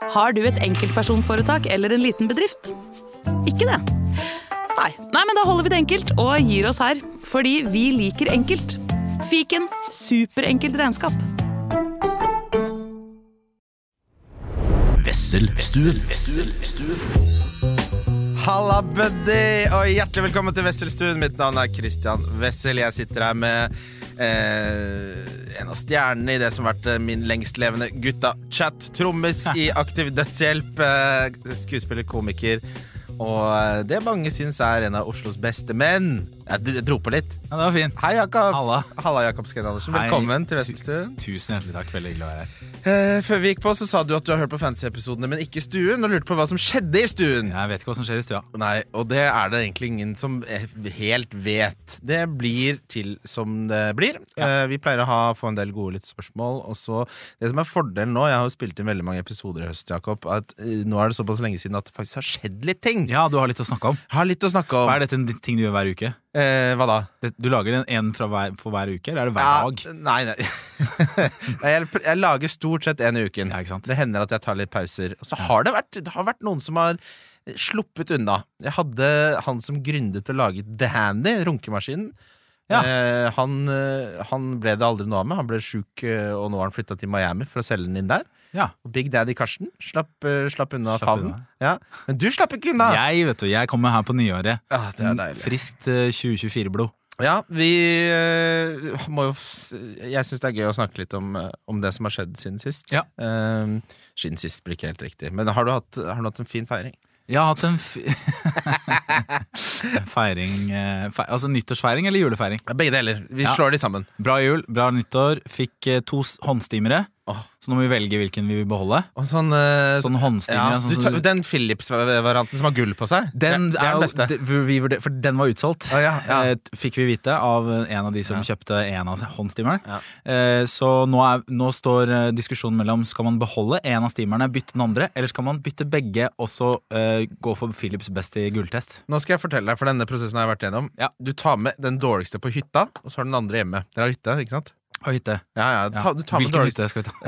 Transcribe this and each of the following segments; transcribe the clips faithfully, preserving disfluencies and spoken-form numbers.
Har du et enkeltpersonforetak eller en liten bedrift? Ikke det? Nei. Nei, men da holder vi det enkelt og gir oss her. Fordi vi liker enkelt. Fiken, superenkelt regnskap. Vesselstuen. Halla, buddy, og hjertelig velkommen til Vesselstuen. Mitt navn er Christian Wessel. Jeg sitter her med eh, en av stjernene i det som har vært min lengstlevende gutta-chat. Trommis i Aktiv Dødshjelp, eh, skuespiller, komiker. Og det mange synes er en av Oslos beste menn. Jeg, jeg dro på litt. Ja, det var fint. Hei, Jakob. Halla. Halla, Jakob Skrein Andersen. Velkommen til Vesselstuen. Tusen hjertelig takk, veldig glad jeg er her. Eh, før vi gikk på, så sa du at du har hørt på fantasy-episodene, men ikke stuen, og lurte på hva som skjedde i stuen. Jeg vet ikke hva som skjer i stua. Nei, og det er det egentlig ingen som helt vet. Det blir til som det blir. Ja. Eh, vi pleier å ha, få en del gode lyttespørsmål, og så det som er fordelen nå, jeg har jo spilt inn veldig mange episoder i høst, Jakob, at eh, nå er det såpass lenge siden at det faktisk har skjedd litt ting. Ja, du har litt å snakke om. Har litt å snakke om. Hva er dette en ting du gjør hver uke? Eh, hva da? Det, du lager en, en fra hver, for hver uke, eller er det hver ja, dag? Nei, nei. jeg, jeg lager stort sett en i uken. Ja, ikke sant? Det hender at jeg tar litt pauser. Og så har det vært, det har vært noen som har sluppet unna. Jeg hadde han som gründet å lage Danny, runkemaskinen. Ja. Eh, han, han ble det aldri noe av med. Han ble syk, og nå har han flyttet til Miami for å selge den inn der. Ja. Og Big Daddy Karsten slapp, slapp unna Slapp favnen. unna. Ja. Men du slapp ikke unna. Jeg vet du, jeg kommer her på nyåret. Ja, det er deilig. Friskt uh, tjue tjuefire-blod. Ja, vi uh, må jo Jeg synes det er gøy å snakke litt om, om det som har skjedd siden sist. Ja. uh, Siden sist blir ikke helt riktig. Men har du hatt, har du hatt en fin feiring? Jeg har hatt en f feiring uh, fe Altså nyttårsfeiring eller julefeiring? Begge deler, vi Ja. slår de sammen. Bra jul, bra nyttår. Fikk uh, to håndstimere. Åh. Så nå må vi velge hvilken vi vil beholde. Og sånn, uh, Sånn håndstimer. ja, sånn, du som tar, du- Den Philips-varianten som har gull på seg. Den det, det er er den jo, beste. det, vi vurder, for den var utsolgt. Å, ja, ja. Eh, Fikk vi vite av en av de som Ja. kjøpte en av håndstimerne. Ja. Eh, Så nå, er, nå står eh, diskusjonen mellom skal man beholde en av stimerne, bytte den andre, eller skal man bytte begge og så eh, gå for Philips best i gulltest. Nå skal jeg fortelle deg, for denne prosessen har jeg vært gjennom. Ja. Du tar med den dårligste på hytta, og så har den andre hjemme. Dere har hytte, ikke sant? Og hytte. Ja, ja, du tar, du tar med Hvilken dårligste. hytte skal vi ta?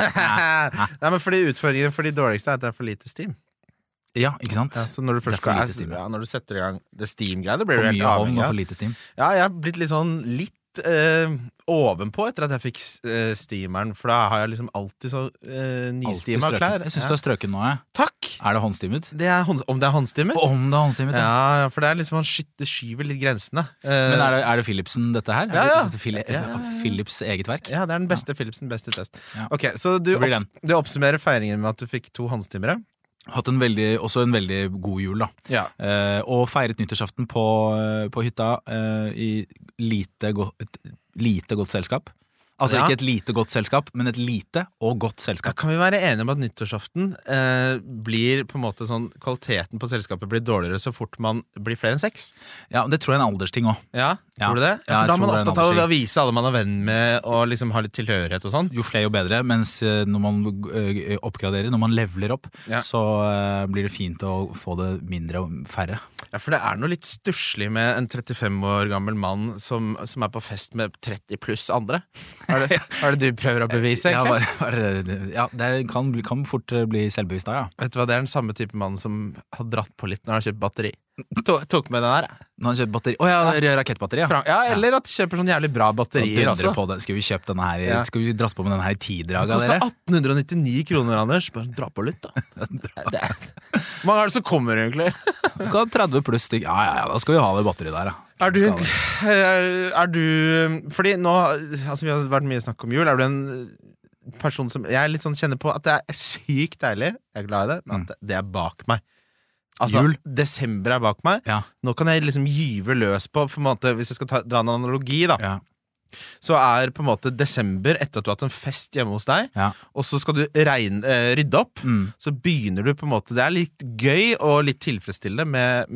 Ja. Nei, men fordi utfordringen for de dårligste er at det er for lite steam. Ja, ikke sant? Ja, så når du Det først er for skal, lite steam. ja, når du setter i gang det steam-greiene, blir For du helt mye hånd avhengig og av. for lite steam. Ja, jeg har blitt litt sånn litt eh, ovenpå etter at jeg fikk eh, steameren, for da har jeg liksom alltid så eh, Alltid nystima strøken. klær. Jeg synes Ja. du har strøken nå, jeg. Takk! Er det håndstimet? Det er hånd, om det er håndstimet? Om det er håndstimet, ja. Ja, ja, for det er liksom, man sky- det skyver litt grensene. Eh, Men er det, er det Philipsen dette her? Ja, ja. Er det Phil- Ja, ja, ja. Philips eget verk? Ja, det er den beste Philipsen, beste test. Ja. Ok, så du, Det blir opps, du oppsummerer feiringen med at du fikk to håndstimere. Hatt en veldig, også en veldig god jul da. Ja. Eh, og feiret nyttårsaften på, eh, på hytta eh, i lite, go et lite godt selskap. Altså Ja. ikke et lite godt selskap, men et lite og godt Ja, selskap. kan vi være enige om at nyttårsaften eh, blir på en måte sånn, kvaliteten på selskapet blir dårligere så fort man blir flere enn seks? Ja, det tror jeg er en aldersting også. Ja, Ja. tror du det? Ja, Ja, for jeg da er man tror det er en opptatt av å aldersting. vise alle man er venn med, og liksom ha litt tilhørighet og sånn. Jo flere jo bedre, mens eh, når man eh, oppgraderer, når man leveler opp, Ja. så eh, blir det fint å få det mindre og færre. Ja, for det er noe litt stusslig med en trettifem år gammel mann som, som er på fest med tretti pluss andre. Er det, er det du prøver å bevise, Ja, egentlig? bare, bare, det- ja det kan, bli- kan fort eh, bli selvbevisst da, ja. Vet du hva, det er den samme type mann som har dratt på litt når han har kjøpt batteri. Tok, tok med den her. Når han kjøper batteri. Å ja, rakettbatteri, ja. Fra, ja, eller at de kjøper sånn jævlig bra Så batterier dundre også. på det. Skulle vi kjøpt denne her i- Ja. Skulle vi dratt på med denne her i tidrag Det av koster dere? atten nittini kroner, Anders. Bare dra på litt, da. Det er, hvor mange er det som kommer, egentlig? Du kan ha tretti pluss stykk. Ja, ja, ja, da skal vi ha det batteriet der, ja. Er du, Skal det. er du Fordi nå, altså vi har vært mye snakk om jul. Er du en person som Jeg er litt sånn kjenner på at det er sykt deilig, jeg er glad i det, men at det, det er bak meg. Altså, Jul? desember er bak meg. Ja, Nå kan jeg liksom gyve løs på, på en måte, hvis jeg skal ta, dra en analogi, da. ja, Så er på en måte desember etter at du har hatt en fest hjemme hos deg, ja. og så skal du regne, eh, rydde opp. Mm. Så begynner du på en måte Det er litt gøy og litt tilfredsstillende med,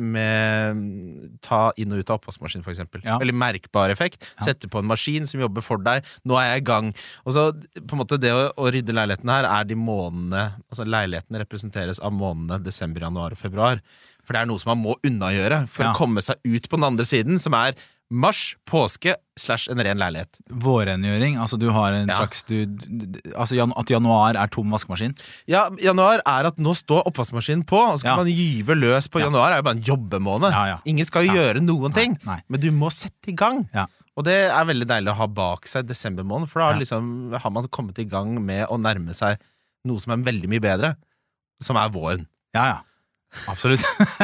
med ta inn og ut av oppvaskmaskin, for eksempel. Ja. Veldig merkbar effekt. Ja. Sette på en maskin som jobber for deg. Nå er jeg i gang. Og så på en måte det å, å rydde leiligheten her er de månedene Altså leiligheten representeres av månedene desember, januar og februar. For det er noe som man må unnagjøre for Ja. å komme seg ut på den andre siden, som er Mars, påske, slash en ren leilighet. Vårrengjøring, altså du har en Ja. slags du, du, Altså jan, at januar er tom vaskemaskin. Ja, januar er at nå står oppvaskmaskinen på, og så kan Ja. man gyve løs på Ja. januar. Er jo bare en jobbemåned. Ja, ja. Ingen skal jo Ja. gjøre noen ting, Nei, nei. men du må sette i gang. Ja. Og det er veldig deilig å ha bak seg desember måned, for da har, Ja. liksom, har man kommet i gang med å nærme seg noe som er veldig mye bedre, som er våren. Ja, ja. Absolutt.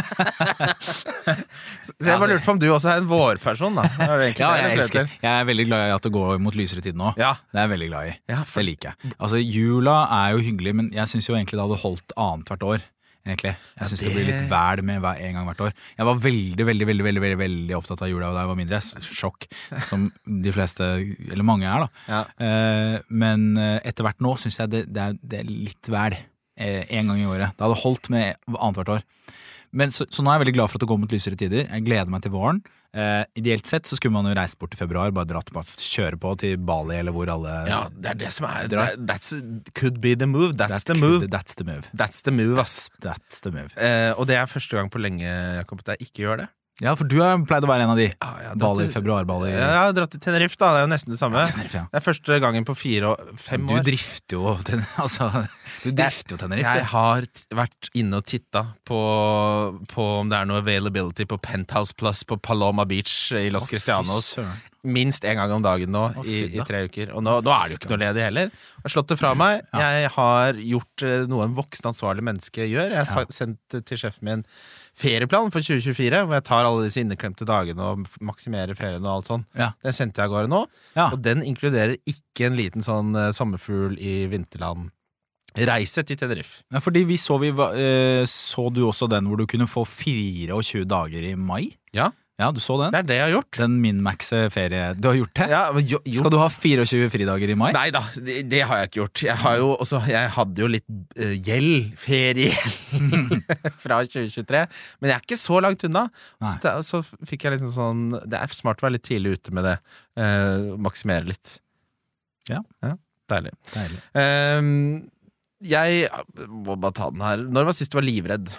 Så jeg bare lurte på om du også er en vårperson, da. Det er egentlig Ja, det jeg jeg elsker. leter. Jeg er veldig glad i at det går mot lysere tid nå. Ja, Det er jeg veldig glad i. ja, for, Det liker jeg. Altså, jula er jo hyggelig, men jeg syns jo egentlig det hadde holdt annet hvert år. Egentlig. Jeg syns det... det blir litt væl med hver en gang hvert år. Jeg var veldig, veldig, veldig, veldig, veldig, veldig opptatt av jula da jeg var mindre. Sjokk, som de fleste, eller mange er, da. ja. Eh, men etter hvert nå syns jeg det, det, er, det er litt væl. Eh, en gang i året. Det hadde holdt med annet hvert år. Men så, så nå er jeg veldig glad for at det går mot lysere tider. Jeg gleder meg til våren. Eh, ideelt sett så skulle man jo reist bort i februar, bare dratt, bare kjøre på til Bali eller hvor alle ja, det er det som er Drar. That's could be the move. That's That the move. could- That's the move. That's the move, ass. That's the move. Eh, og det er første gang på lenge, Jakob, at jeg ikke gjør det. Ja, for du har pleid å være en av de. Ja, jeg har dratt Bali, til- februar-Bali. Ja, jeg har dratt til Tenerife, da. Det er jo nesten det samme. Tenerife, ja. Det er første gangen på fire og fem Du år. drifter jo ten, altså, Du drifter jo Tenerife. Jeg du. har t- vært inne og titta på, på om det er noe availability på Penthouse Plus på Paloma Beach i Los Å, fy Cristianos. søren. Minst en gang om dagen nå, Å, i, fy i da. tre uker. Og nå, nå er det jo ikke noe ledig heller. Jeg har slått det fra meg. Ja. Jeg har gjort eh, noe en voksen ansvarlig menneske gjør. Jeg har sa- sendt til sjefen min ferieplan for tjue tjuefire, hvor jeg tar alle disse inneklemte dagene og maksimerer ferien og alt sånn. Ja. Den sendte jeg av gårde nå, Ja. og den inkluderer ikke en liten sånn eh, sommerfugl i vinterland. Reise til Tenerife. Ja, fordi vi så, vi var, eh, så du også den hvor du kunne få tjuefire dager i mai? Ja, Ja, du så den? det er det jeg har gjort. Den min-maxe ferie. Du har gjort det? Ja, men jo, jo. Skal du ha tjuefire fridager i mai? Nei da, det, det har jeg ikke gjort. Jeg, har jo også, jeg hadde jo litt uh, gjeld, feriegjeld, fra tjue tjuetre. Men jeg er ikke så langt unna. Så, Nei. det, så fikk jeg liksom sånn Det er smart å være litt tidlig ute med det. Uh, maksimere litt. Ja. Deilig. Deilig. Um, jeg må bare ta den her. Når var sist du var livredd?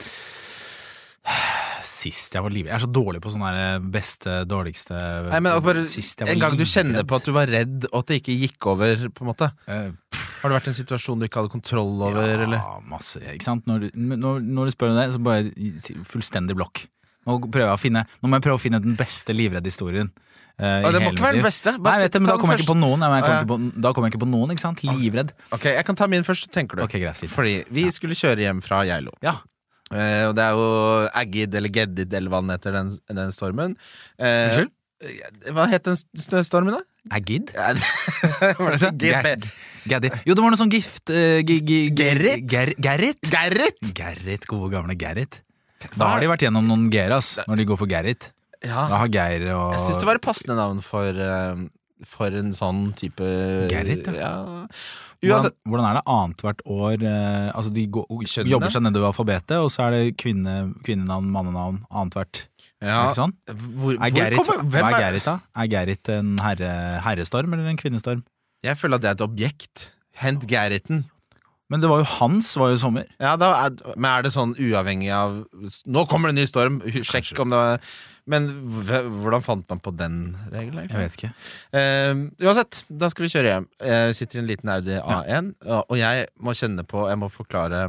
Sist jeg var livredd. Jeg er så dårlig på sånne her beste, dårligste Nei, men bare, Sist jeg var En gang du kjenner livredd. på at du var redd, og at det ikke gikk over, på en måte. Eh, Har det vært en situasjon du ikke hadde kontroll over, ja, eller? masse, ikke sant? Når, du- når, når du spør om det, så bare si fullstendig blokk. Nå, prøver jeg å finne, nå må jeg prøve å finne den beste livredde-historien. Uh, Og det må ikke være den beste. Nei, Bare jeg vet det, men ta da den kommer jeg først. ikke på noen. Nei, men jeg Å, ja. kommer ikke på, da kommer jeg ikke på noen, ikke sant? Livredd. Ok, jeg kan ta min først, tenker du. Ok, greit, fint. Fordi vi skulle kjøre hjem fra Geilo. Ja, Eh, og det er jo Aggid eller Geddid eller hva den heter, den, den stormen. Eh, unnskyld? Hva het den snøstormen, da? Agid? Ja, var det sånn? Gad- Gaddi. Jo, det var noe sånn gift uh, gi- gi- Gerrit? Ger Gerrit? Gerrit? Gerrit, gode gamle Gerrit. Da har de vært gjennom noen Geras når de går for Gerrit. Ja. Da har Geir og Jeg syns det var et passende navn for, eh, for en sånn type Gerrit, ja. ja. Hvordan, Uansett, hvordan er det annethvert år eh, Altså de går, Kjønnene? jobber seg nedover alfabetet, og så er det kvinne, kvinnenavn, mannenavn annethvert. ja. Ikke sånn? Hvor, Er hvor Gerrit, kommer, hva hvem er er Gerrit da? Er Gerrit en herre, herrestorm eller en kvinnestorm? Jeg føler at det er et objekt. Hent Gerriten. Men det var jo hans, var jo sommer. Ja, da er, men er det sånn uavhengig av Nå kommer det en ny storm, sjekk Kanskje. om det var Men hv- hvordan fant man på den regelen? Jeg vet ikke. Eh, uansett, da skal vi kjøre hjem. Jeg sitter i en liten Audi A én, og jeg må kjenne på Jeg må forklare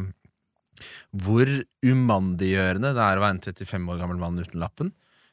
hvor umandiggjørende det er å være en trettifem år gammel mann uten lappen.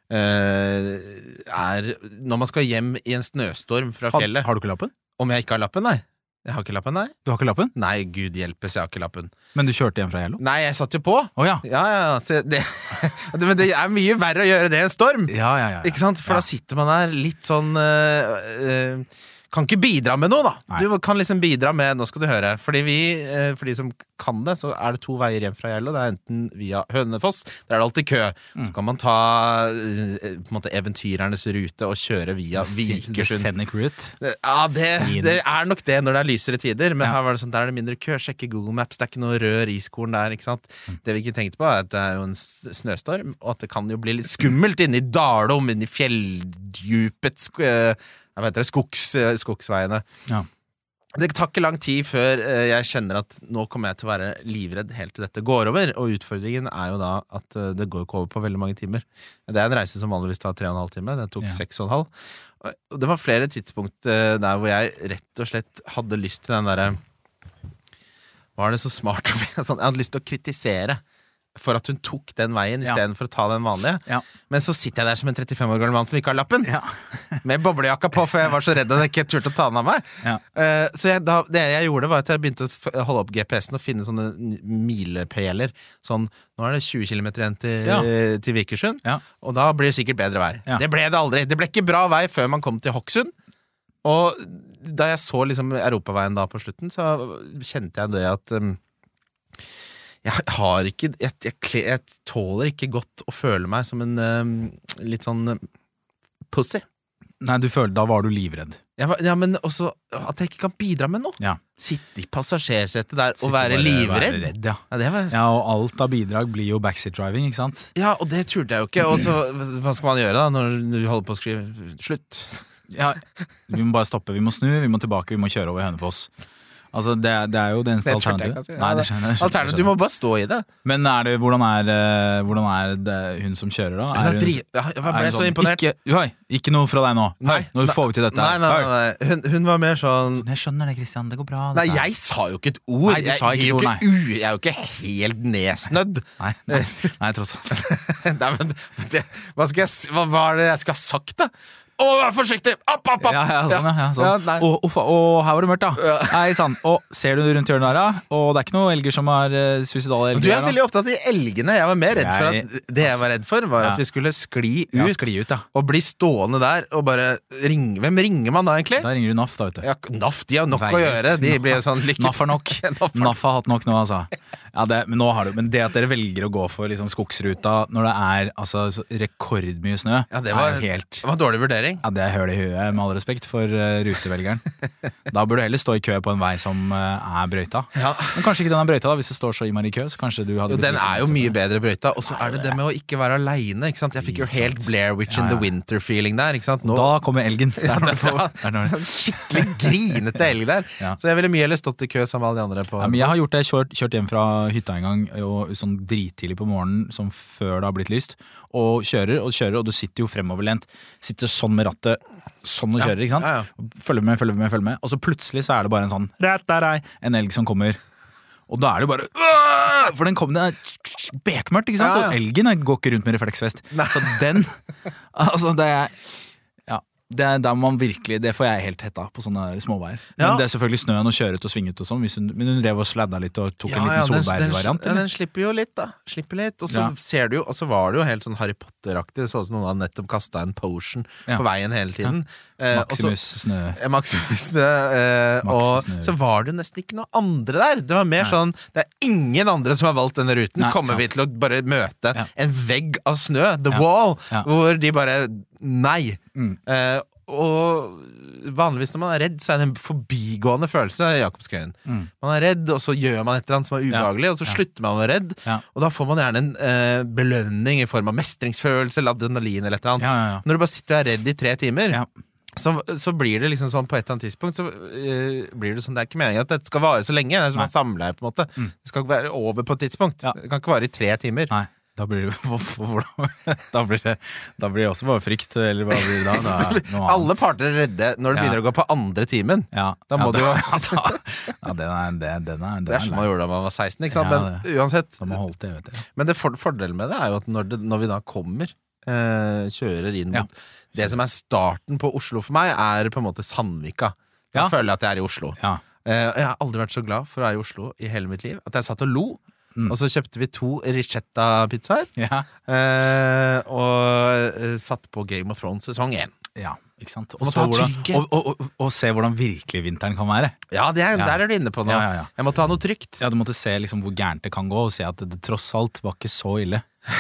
Eh, er Når man skal hjem i en snøstorm fra Har, fjellet. har du ikke lappen? Om jeg ikke har lappen, nei. Jeg har ikke lappen, nei. Du har ikke lappen? Nei, gud hjelpes, jeg har ikke lappen. Men du kjørte hjem fra Gjello? Nei, jeg satt jo på. Å ja. Ja, ja, ja. Så det, det- men det er mye verre å gjøre det enn storm. Ja, ja, ja, ja. Ikke sant? For Ja. da sitter man der litt sånn øh, øh, kan ikke bidra med noe, da. Nei. Du kan liksom bidra med Nå skal du høre. Fordi vi, øh, for de som kan det, så er det to veier hjem fra Geilo. Det er enten via Hønefoss, der er det alltid kø. Så kan man ta øh, på en måte eventyrernes rute og kjøre via The Vikersund. Scenic Route. Ja, det, Svin. det er nok det når det er lysere tider, men Ja. her var det sånn, der er det mindre kø. Sjekke Google Maps, det er ikke noe rød riskorn der. Ikke sant? Det vi ikke tenkte på, er at det er jo en s- snøstorm, og at det kan jo bli litt skummelt inne i Dalom, inne i fjelldjupet sk- eh, jeg vet det, skogs, eh, skogsveiene. Ja. Det tar ikke lang tid før eh, jeg kjenner at nå kommer jeg til å være livredd helt til dette går over, og utfordringen er jo da at eh, det går ikke over på veldig mange timer. Det er en reise som vanligvis tar tre og en halv time, det tok Ja. seks og en halv. Og det var flere tidspunkt eh, der hvor jeg rett og slett hadde lyst til den derre Var det så smart? Sånn, jeg hadde lyst til å kritisere for at hun tok den veien i Ja. stedet for å ta den vanlige. Ja. Men så sitter jeg der som en trettifem år gammel mann som ikke har lappen, Ja. med boblejakka på, for jeg var så redd at jeg ikke turte å ta den av meg. Ja. Eh, så jeg, da, det jeg gjorde var at jeg begynte å f- holde opp G P S-en og finne sånne n- milepæler. Sånn, nå er det tjue kilometer igjen til, Ja. til Vikersund, Ja. og da blir det sikkert bedre vei. Ja. Det ble det aldri. Det ble ikke bra vei før man kom til Hokksund. Og da jeg så liksom Europaveien da på slutten, så kjente jeg det at um, jeg har ikke jeg, jeg, kle- jeg tåler ikke godt å føle meg som en um, litt sånn um, pussy. Nei, du føler, da var du livredd. Jeg var, ja, men også at jeg ikke kan bidra med noe. Ja. Sitte i passasjersetet der Sitte og være bare- livredd. være redd, ja. Ja, det var, Ja, og alt av bidrag blir jo backseat driving, ikke sant? ja, og det turte jeg jo ikke. Og så, hva skal man gjøre da når du holder på å skrive slutt? Ja, vi må bare stoppe, vi må snu, vi må tilbake, vi må kjøre over Hønefoss. Altså, det, det er jo det eneste Det skjønte jeg alternativet. ikke, altså. Nei, det skjønner jeg. Alternativ, du må bare stå i det. Men er det, hvordan, er, eh, hvordan er det hun som kjører da? Hun Er er hun- dri- ja, jeg er ble hun så sånn, imponert. Ikke, oi, ikke noe fra deg nå. Nei, Oi, nå nei, får vi til dette. Nei, nei, Oi. nei, nei. Hun, hun var mer sånn Jeg skjønner det, Kristian, det går bra. Nei, dette. jeg sa jo ikke et ord. Nei, du jeg, sa ikke jeg, er jo et ord, ikke u, jeg er jo ikke helt nedsnødd. Nei, nei, nei, tross alt. Nei, men det, hva, skal jeg, s- hva var det jeg skulle ha sagt, da? Å, vær forsiktig! App, app, app! Ja, ja, sånn, ja, ja, sånn. Ja, nei. og, og, og her var det mørkt, da. Nei, sann. Og ser du rundt hjørnet der, da? Og det er ikke noen elger som er uh, suicidale elger. Du er her, da. veldig opptatt i elgene. Jeg var mer redd for Jeg- at Det jeg var redd for, var Ja. at vi skulle skli ut Ja, skli ut, ja. og bli stående der og bare ringe. Hvem ringer man da, egentlig? Da ringer du NAF, da, vet du. Ja, NAF, de har nok å Veier. gjøre. De blir sånn lykke... NAF er nok. NAF er- NAF har hatt nok nå, altså. Ja, det, men, nå har du, men det at dere velger å gå for liksom, skogsruta når det er altså, så rekordmye snø, Ja, det var, er jo helt det var dårlig vurdering. Ja, det er høl i huet, med all respekt for uh, rutevelgeren. Da bør du heller stå i kø på en vei som uh, er brøyta. Ja. Men kanskje ikke den er brøyta, da, hvis det står så innmari i kø. Så kanskje du hadde Jo, blitt den like er jo mye mye bedre brøyta. Og så er det det med å ikke være aleine. Jeg fikk jo Ikke helt sant. Blair Witch Ja, in the ja. Winter-feeling der. Ikke sant? Nå, Da kommer elgen. Det er når du får, Ja, det er når, sånn skikkelig grinete elg der. Ja. Så jeg ville mye heller stått i kø sammen med alle de andre. På, ja, men jeg har gjort det, kjørt, kjørt hjem fra hytta en gang og, sånn drittidlig på morgenen, som før det har blitt lyst, og kjører og kjører, og du sitter jo fremoverlent. Sitter sånn med rattet, sånn og kjører, ikke sant? ja, ja. Følger med, følger med, følger med. Og så plutselig så er det bare en sånn rættarei, en elg som kommer. Og da er det jo bare «Åh!» For den kom, det er bekmørkt, ikke sant? Ja, ja. Og elgen går ikke rundt med refleksvest. Nei. Så den Altså, det er Ja. Det er der man virkelig Det får jeg helt hetta på sånne der småveier. Men Ja. det er selvfølgelig snøen og kjøre ut og svinge ut og sånn. hvis hun- Men hun drev og sladda litt og tok en Ja, ja, liten den, den, solbærvariant. ja, eller? den slipper jo litt, da. Slipper litt. Og så Ja. ser du jo, og så var det jo helt sånn Harry Potter-aktig. Det så ut som noen hadde nettopp kasta en potion Ja. på veien hele tiden. Eh, og så- Maximus snø. Eh, Maximus Snø. Eh, og Maximus Snø. så var det jo nesten ikke noe andre der. Det var mer Nei. sånn Det er ingen andre som har valgt denne ruten. Nei, Kommer sant. vi til å bare møte Ja. en vegg av snø? The Ja. wall. Ja. Hvor de bare Nei. Mm. Eh, og vanligvis når man er redd, så er det en forbigående følelse. Jakobskøyen. Mm. Man er redd, og så gjør man et eller annet som er ubehagelig, og så Ja. slutter man å være redd. Ja. Og da får man gjerne en eh, belønning i form av mestringsfølelse, eller adrenalin eller et eller annet. Ja, ja, ja. Når du bare sitter og er redd i tre timer, Ja. så, så blir det liksom sånn på et eller annet tidspunkt Så eh, blir det sånn, det er ikke meningen at dette skal vare så lenge. Det er som Nei. en samleie, på en måte. Mm. Det skal ikke være over på et tidspunkt. Ja. Det kan ikke vare i tre timer. Nei, da blir det hvordan- Da blir det Da blir det også bare frykt, eller hva blir det da? da er det noe annet. Alle parter er redde når det Ja. begynner å gå på andre timen. Ja, Da må ja, du jo- da, ja, den er, den, den er, den Det er som man lei. gjorde da man var seksten, ikke sant? Ja, Men uansett. Som har holdt det, vet jeg. Men det for, fordelen med det er jo at når, det, når vi da kommer, eh, kjører inn Ja. mot det som er starten på Oslo for meg, er på en måte Sandvika. Da Ja. føler jeg at jeg er i Oslo. Ja. Eh, jeg har aldri vært så glad for å være i Oslo i hele mitt liv. At jeg satt og lo. Mm. Og så kjøpte vi to Ricetta-pizzaer. Ja. Eh, og eh, satt på Game of Thrones sesong én. Ja, ikke sant? Og, Må så ta hvordan, trygghet. og, og, og, og se hvordan virkelig vinteren kan være. Ja, det er, Ja. der er du inne på noe. Ja, ja, ja. Jeg måtte ha noe trygt. Ja, Du måtte se liksom hvor gærent det kan gå, og se at det, det tross alt var ikke så ille.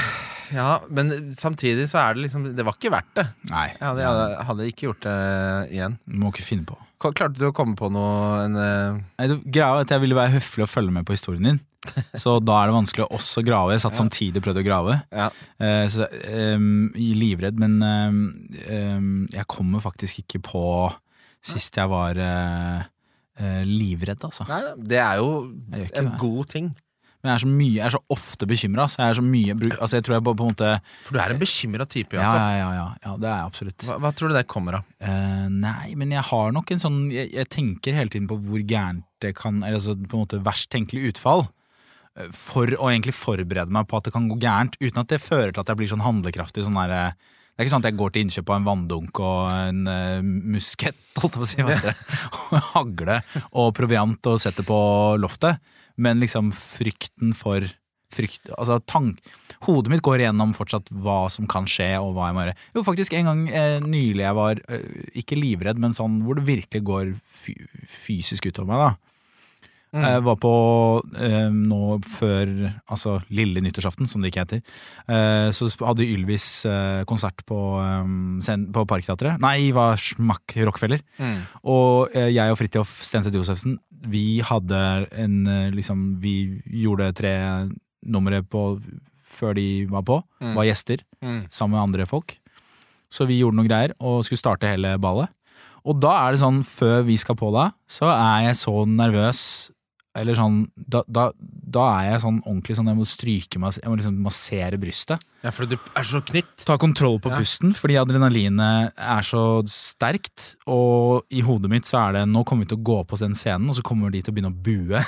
Ja, Men samtidig så er det liksom Det var ikke verdt det. Nei, Jeg hadde, jeg hadde, hadde ikke gjort det igjen. du må ikke finne på. K- Klarte du å komme på noe en, eh, Nei, det, greia er at jeg ville være høflig og følge med på historien din. Så da er det vanskelig å også grave. Jeg satt samtidig og prøvde å grave. Ja. Eh, så, um, livredd, men um, um, jeg kommer faktisk ikke på sist jeg var uh, uh, livredd, altså. Nei, det er jo en det. god ting. Men jeg er så mye, jeg er så ofte bekymret, så jeg er så mye, altså jeg tror jeg bare på en måte... For du er en bekymret type, Jakob. Ja, ja, ja, ja, det er jeg absolutt. Hva, hva tror du det kommer av? Uh, nei, men jeg har nok en sånn, jeg, jeg tenker hele tiden på hvor gærent det kan, eller altså på en måte verst tenkelig utfall, uh, for å egentlig forberede meg på at det kan gå gærent, uten at det fører til at jeg blir sånn handlekraftig, sånn der, det er ikke sånn at jeg går til innkjøp av en vanndunk og en uh, muskett, holdt jeg på å si, vet du, og hagle og proviant og setter på loftet. Men liksom frykten for frykt, altså tank, hodet mitt går igjennom fortsatt hva som kan skje og hva jeg må gjøre. Jo, faktisk en gang eh, nylig jeg var eh, ikke livredd, men sånn hvor det virkelig går fy, fysisk utover meg da. Mm. Jeg var på eh, nå før, altså lille nyttårsaften, som det ikke heter, eh, så hadde Ylvis eh, konsert på, eh, på Parkteatret. Nei, var Smakk Rockefeller. Mm. Og eh, jeg og Fridtjof Stenseth Josefsen, vi hadde en, liksom, vi gjorde tre numre på før de var på, mm. var gjester, mm. sammen med andre folk. Så vi gjorde noen greier, og skulle starte hele ballet. Og da er det sånn, før vi skal på da, så er jeg så nervøs, eller sånn, da, da, da er jeg sånn ordentlig sånn, jeg må stryke meg, jeg må liksom massere brystet. Ja, for du er så knytt. Ta kontroll på ja. pusten, fordi adrenalinet er så sterkt, og i hodet mitt så er det, nå kommer vi til å gå på den scenen, og så kommer de til å begynne å bue.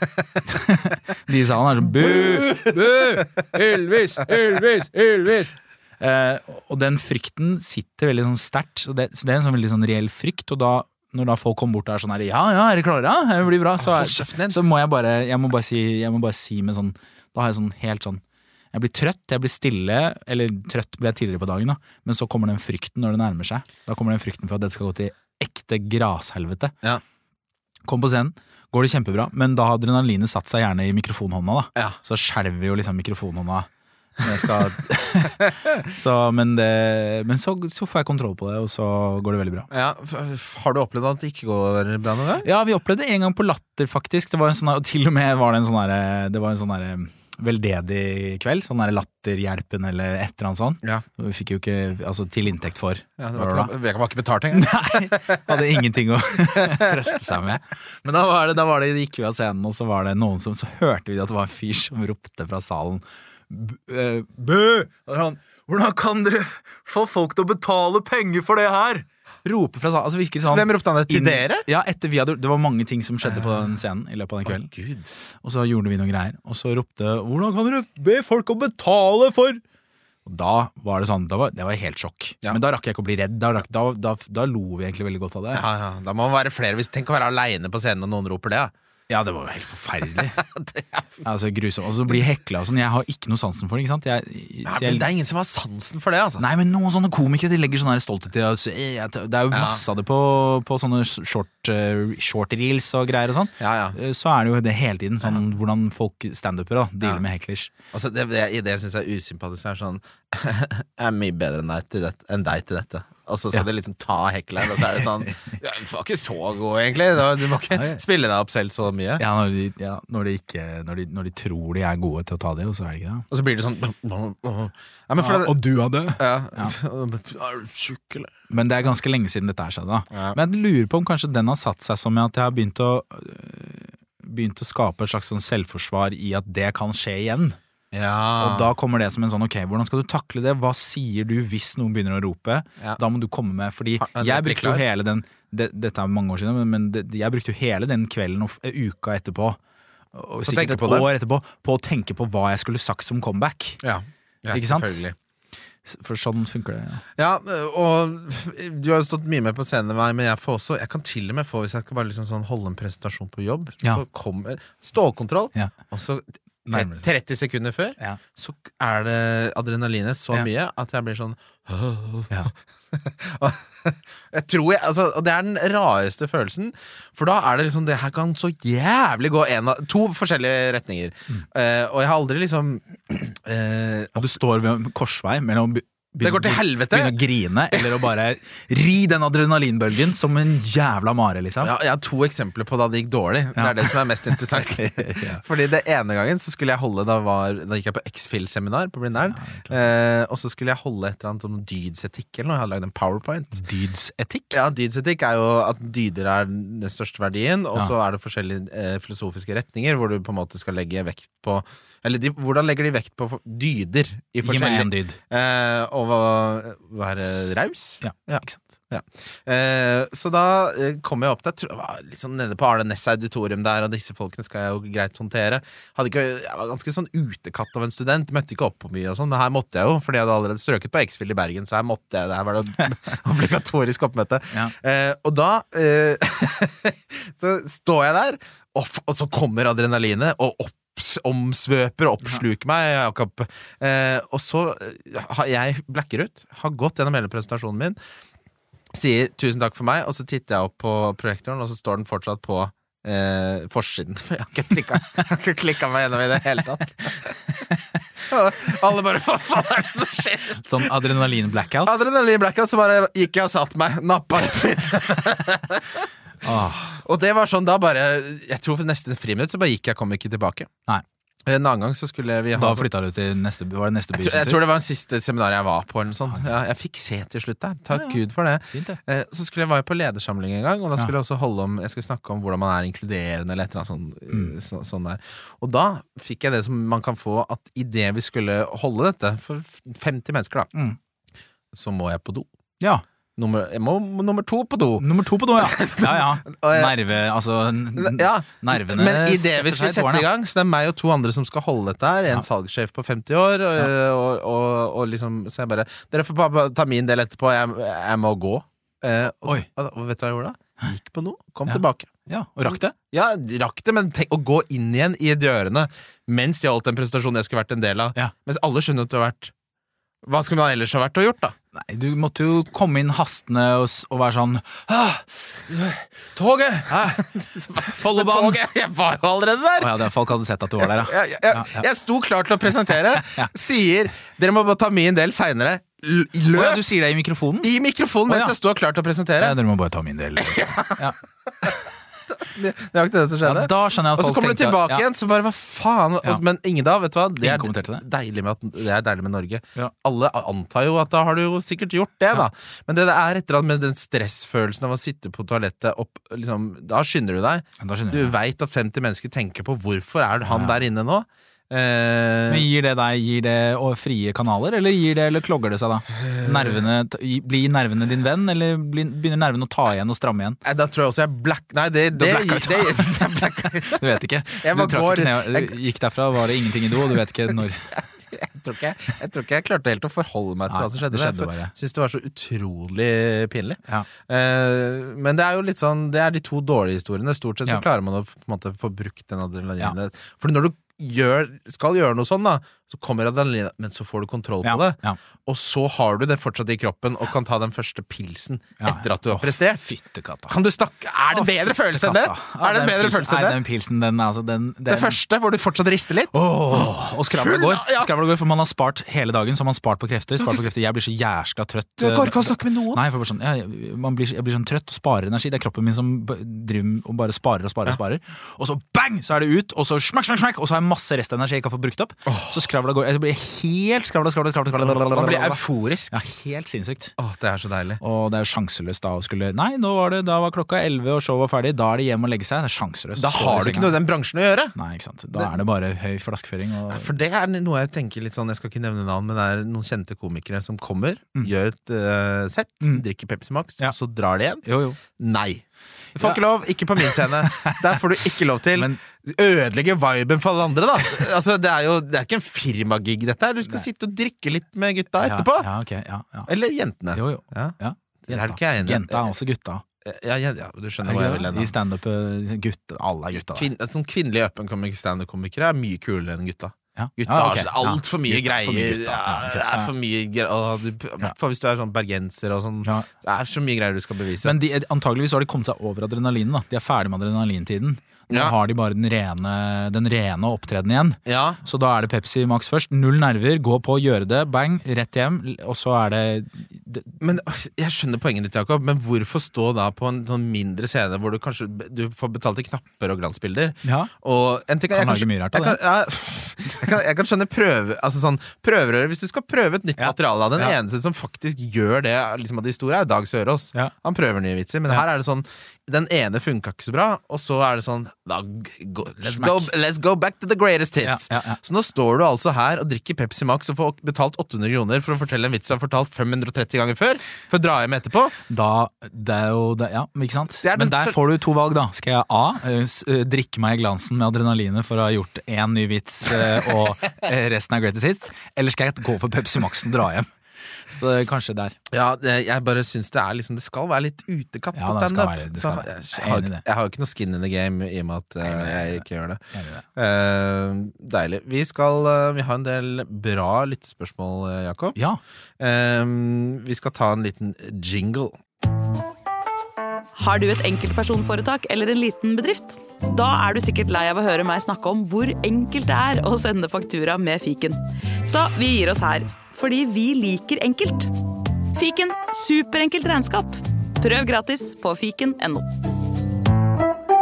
De i salen er sånn, bu, bu, Ylvis, Ylvis, Ylvis. Eh, og den frykten sitter veldig sånn sterkt, så det, så det er en sånn veldig sånn reell frykt, og da når da folk kommer bort og er sånn her, ja, ja, er det klare? Ja, det blir bra. Så, er, så må jeg bare, jeg må bare si, jeg må bare si med sånn, da har jeg sånn helt sånn, jeg blir trøtt, jeg blir stille, eller trøtt blir jeg tidligere på dagen da, men så kommer den frykten når det nærmer seg. Da kommer den frykten for at det skal gå til ekte grashelvete. Ja. Kom på scenen, går det kjempebra, men da har adrenalinet satt seg gjerne i mikrofonhånda da. Ja. Så skjelver jo liksom mikrofonhånda. Jeg skal så, men, det, men så, så får jeg kontroll på det, og så går det veldig bra. Ja, har du opplevd at det ikke går bra noen gang? Ja, vi opplevde en gang på Latter faktisk. Det var en sånn, og til og med var det en sånn der, det var en sånn der veldedig kveld, sånn der Latterhjelpen eller et eller annet sånn. Ja. Vi fikk jo ikke, altså til inntekt for. Ja, det var ikke, det var ikke betalt engang. Nei, hadde ingenting å trøste seg med. Men da var det, da var det, gikk vi av scenen, og så var det noen som, så hørte vi at det var en fyr som ropte fra salen, Bø! Hvordan kan dere få folk til å betale penger for det her? Rope fra salen, altså virker sånn. Hvem ropte han det til inn, dere? Ja, etter vi hadde, det var mange ting som skjedde på den scenen i løpet av den kvelden. Oh, Gud. Og så gjorde vi noen greier, og så ropte, hvordan kan dere be folk å betale for? Og da var det sånn, da var, det var helt sjokk. Ja. Men da rakk jeg ikke å bli redd, da, rakk, da, da, da lo vi egentlig veldig godt av det. Ja, ja. Da må man være flere, hvis tenk å være alene på scenen og noen roper det, ja. Ja, det var jo helt forferdelig. Altså grusomt. Altså bli hekla og sånn. Jeg har ikke noe sansen for det, ikke sant? Jeg, ja, jeg, det er ingen som har sansen for det, altså. Nei, men noen sånne komikere, de legger sånn her stolthet til. Altså, det er jo masse av det på, på sånne short, uh, short reels og greier og sånn. Ja, ja. Så er det jo det hele tiden sånn, ja. Hvordan folk stand-upere da, dealer ja. Med heklers. Altså, det, det, det jeg synes er usympatisk er sånn, jeg er mye bedre enn deg til dette, enn deg til dette. Og så skal ja. Det liksom ta hekleren, og så er det sånn, ja, du var ikke så god egentlig, du må ikke spille deg opp selv så mye. Ja, når de, ja, når de, ikke, når de, når de tror de er gode til å ta det, og så er det ikke det. Og så blir det sånn, ja, men for det, og du hadde. Ja, ja. Er du syk, eller? Men det er ganske lenge siden dette her skjedde da. Ja. Men jeg lurer på om kanskje den har satt seg som at jeg har begynt å, begynt å skape et slags sånn selvforsvar i at det kan skje igjen. Ja. Og da kommer det som en sånn, ok, hvordan skal du takle det? Hva sier du hvis noen begynner å rope? Ja. Da må du komme med, fordi jeg brukte jo hele den det, dette er mange år siden, men, men det, jeg brukte jo hele den kvelden og uka etterpå og sikkert et år etterpå på å tenke på hva jeg skulle sagt som comeback. Ja, ja ikke sant? Selvfølgelig. For sånn funker det. Ja. Ja, og du har jo stått mye med på scenen med meg, men jeg får også, jeg kan til og med få, hvis jeg skal bare liksom sånn holde en presentasjon på jobb, ja. Så kommer stålkontroll, ja. Og så tretti sekunder før, ja. Så er det adrenalinet så ja. Mye at jeg blir sånn ja. Jeg tror jeg, altså, og det er den rareste følelsen, for da er det liksom, det her kan så jævlig gå en av, to forskjellige retninger, mm. uh, og jeg har aldri liksom uh, og du står ved en korsvei mellom Det går til helvete. Begynne å grine, eller å bare ri den adrenalinbølgen som en jævla mare, liksom. Ja, jeg har to eksempler på da det gikk dårlig. Det er det som er mest interessant. ja. Fordi det ene gangen så skulle jeg holde, da, var, da gikk jeg på X-Fill-seminar på Blindern, ja, eh, og så skulle jeg holde et eller annet om dydsetikk eller noe. Jeg hadde lagd en PowerPoint. Dydsetikk? Ja, dydsetikk er jo at dyder er den største verdien, og ja. så er det forskjellige eh, filosofiske retninger hvor du på en måte skal legge vekt på. Eller de, hvordan legger de vekt på dyder i Gi meg en dyd. Eh, og være raus? Ja, ja, ikke sant. Ja. Eh, så da eh, kom jeg opp der, jeg var litt sånn nede på Arne Næss auditorium der, og disse folkene skal jeg jo greit håndtere. Hadde ikke, jeg var ganske sånn utekatt av en student, møtte ikke opp på mye og sånn, men her måtte jeg jo, fordi jeg hadde allerede strøket på X-Fill i Bergen, så her måtte jeg, det her var det obligatorisk oppmøte. Ja. Eh, og da eh, så står jeg der, og, og så kommer adrenalinet, og opp omsvøper og oppsluker meg, Jakob. Eh, og så har jeg blacker ut, har gått gjennom hele presentasjonen min, sier tusen takk for meg, og så titter jeg opp på projektoren, og så står den fortsatt på eh, forsiden. Jeg har ikke klikket, jeg har ikke klikket meg gjennom i det hele tatt. Alle bare, hva faen er det som skjer? Sånn adrenalin-blackout? Adrenalin-blackout, så bare gikk jeg og satt meg, nappa litt. Oh. Og det var sånn da bare jeg tror for neste friminutt så bare gikk jeg, kom ikke tilbake. Nei. En annen gang så skulle vi ha Da flyttet du til neste, var det neste by? Jeg tror, jeg tror det var den siste seminar jeg var på eller noe sånt. Ja, jeg fikk se til slutt der, takk ja, ja. Gud for det. Fint, det. eh, Så skulle jeg være på ledersamling en gang, og da skulle ja. jeg også holde om jeg skulle snakke om hvordan man er inkluderende eller et eller annet sånn, mm. så, sånn der. Og da fikk jeg det som man kan få, at i det vi skulle holde dette for femti mennesker da, mm. så må jeg på do. Ja. Nummer, jeg må nummer to på do. Nummer to på do, ja. Ja, ja. Nerve, altså ja. Nervene. Men i det vi skal sette i gang, så det er meg og to andre som skal holde dette her. En ja. salgssjef på femti år, og, ja. og, og, og liksom, så jeg bare dere får bare ta min del etterpå, jeg, jeg må gå. Eh, og, og, og vet du hva jeg gjorde da? Gikk på do, kom ja. tilbake. Ja, og rakk det? Ja, rakk det, men tenk å gå inn igjen i dørene mens jeg holdt en presentasjon jeg skulle vært en del av. Ja. Mens alle skjønner at du har vært hva skulle man ellers ha vært og gjort da? Nei, du måtte jo komme inn hastende og, og være sånn ah, Toget! Follobanen! Jeg var jo allerede der! Oh, ja, det, folk hadde sett at du var der, ja. Jeg, jeg, jeg, ja, ja. jeg sto klar til å presentere, ja. sier dere må bare ta min del senere. Løp! Oh, ja, du sier det i mikrofonen? I mikrofonen, mens oh, ja. jeg står klar til å presentere. Ja, dere må bare ta min del. Ja. Det, det er ikke det som skjedde. Ja, da skjønner jeg at og så folk kommer du tilbake ja. igjen, så bare hva faen ja. Men ingen da, vet du hva Det er, det. Deilig, med at, det er deilig med Norge ja. Alle antar jo at da har du jo sikkert gjort det da ja. Men det, det er etter at med den stressfølelsen av å sitte på toalettet opp, liksom, da skynder du deg ja, skjønner Du jeg. vet at femti mennesker tenker på hvorfor er han ja. der inne nå Eh, Men gir det deg Gir det frie kanaler, eller gir det, eller klogger det seg da? Nervene, blir nervene din venn, eller begynner nervene å ta igjen og stramme igjen? Nei, da tror jeg også jeg black Nei, det, det, det, det Du vet ikke Du trakk ikke ned, du gikk derfra, var det ingenting i do, og du vet ikke når Jeg tror ikke jeg, jeg tror ikke jeg klarte helt å forholde meg til Nei, hva som skjedde, det skjedde der, for jeg synes det var så utrolig pinlig ja. uh, Men det er jo litt sånn Det er de to dårlige historiene Stort sett så ja. klarer man å på en måte, få brukt den adrenalinen ja. For når du Gjør, skal gjøre noe sånn da Så kommer adrenalin, men så får du kontroll på ja, det ja. Og så har du det fortsatt i kroppen Og kan ta den første pilsen ja. etter at du har prestert Fyttekatta Kan du snakke, er det en bedre følelse enn det? Er det en bedre følelse enn det? Den pilsen, den, altså, den, den... Det første, hvor du fortsatt rister litt oh, Og skravler går, ja. skravler går For man har spart hele dagen, så har man spart på krefter, spart på krefter. Jeg blir så jæskla trøtt Du går ikke å snakke med noen Nei, for bare sånn, jeg, man blir, jeg blir sånn trøtt og sparer energi Det er kroppen min som driver og bare sparer og sparer og sparer Og så bang, så er det ut Og så smakk, smakk, smakk Og så har jeg masse restenergi jeg ikke har fått brukt opp oh. Så skravler går, jeg blir helt skravla, skravla, skravla, skravla. Man blir euforisk. Ja, helt sinnssykt. Åh, det er så deilig. Og det er jo sjanseløst da å skulle Nei, nå var det, da var klokka elleve og showet var ferdig. Da er det hjem og legge seg. Det er sjanseløst. Da har du ikke noe i den bransjen å gjøre. Nei, ikke sant. Da det... er det bare høy flaskeføring. Og... For det er noe jeg tenker litt sånn, jeg skal ikke nevne navn, men det er noen kjente komikere som kommer, mm. gjør et uh, sett, mm. drikker Pepsi Max, ja. så drar de igjen. Jo, jo. Nei. Du får ja. ikke lov, ikke på min scene. Der får du ikke lov til. Men ødelegge viben for alle andre da. Altså, det er jo det er ikke en firmagig dette her. Du skal Nei. sitte og drikke litt med gutta etterpå. Ja, okay, ja, ja. Eller jentene. Jo, jo. Ja. Ja. Jenta. Er ikke jeg enig? Jenta er også gutta. Ja, ja, ja, du skjønner hva jeg vil enda. I stand-up, gutta, alle er gutta. Kvin, sånn kvinnelige up-and-coming stand-up-komikere er mye kulere enn gutta. Ja. Gutta Ja, har ok. så alt for mye Gutta, greier. for mye gutta. Ja, Ja, ok. det er for mye greier. Og du- I hvert fall hvis du er sånn bergenser og sånn. Ja. Det er så mye greier du skal bevise. Men de, antageligvis har de kommet seg over adrenalinen. Da. De er ferdig med adrenalintiden. Nå Ja. har de bare den rene, den rene opptreden igjen. Ja, Så da er det Pepsi Max først. Null nerver, gå på, gjøre det, bang, rett hjem. Og så er det, det men jeg skjønner poenget ditt, Jakob. Men hvorfor stå da på en sånn mindre scene hvor du kanskje du får betalte knapper og glansbilder? Ja. Og en ting, jeg, Kan kan, lage mye rart av jeg, kan, ja, jeg, kan, jeg kan skjønne prøve Altså sånn prøverøre. Hvis du skal prøve et nytt Ja. materiale, den Ja. eneste som faktisk gjør det liksom, av de store, er Dag Sørås. Ja. Han prøver nye vitser, men Ja. her er det sånn den ene funka ikke så bra, og så er det sånn da, go, let's, Smack. go, let's go back to the greatest hits. Ja, ja, ja. Så nå står du altså her og drikker Pepsi Max og får betalt åtte hundre kroner for å fortelle en vits du har fortalt fem hundre og tretti ganger før, for å dra hjem etterpå. Da, det er jo det, Ja, ikke sant? Det er den Men der stør- får du to valg, da. Skal jeg A. eh, s- eh, drikke meg i glansen med adrenalinet for å ha gjort én ny vits eh, og eh, resten er greatest hits? Eller skal jeg gå for Pepsi Max og dra hjem? Så det er kanskje der. Ja, det, jeg bare syns det er liksom Det skal være litt utekatt Ja, på det skal standup. være det, det Så skal jeg, være. jeg, Jeg er har enig i ikke- det. jeg har jo ikke noe skin in the game i og med at eh, Enig i det. jeg ikke gjør det. Enig i det. Eh, deilig. Vi skal eh, Vi har en del bra lyttespørsmål, eh, Jakob. Ja. Eh, vi skal ta en liten jingle. Har du et enkeltpersonforetak eller en liten bedrift? Da er du sikkert lei av å høre meg snakke om hvor enkelt det er å sende faktura med fiken. Så vi gir oss her, fordi vi liker enkelt. Fiken superenkelt regnskap. Prøv gratis på fiken punktum no.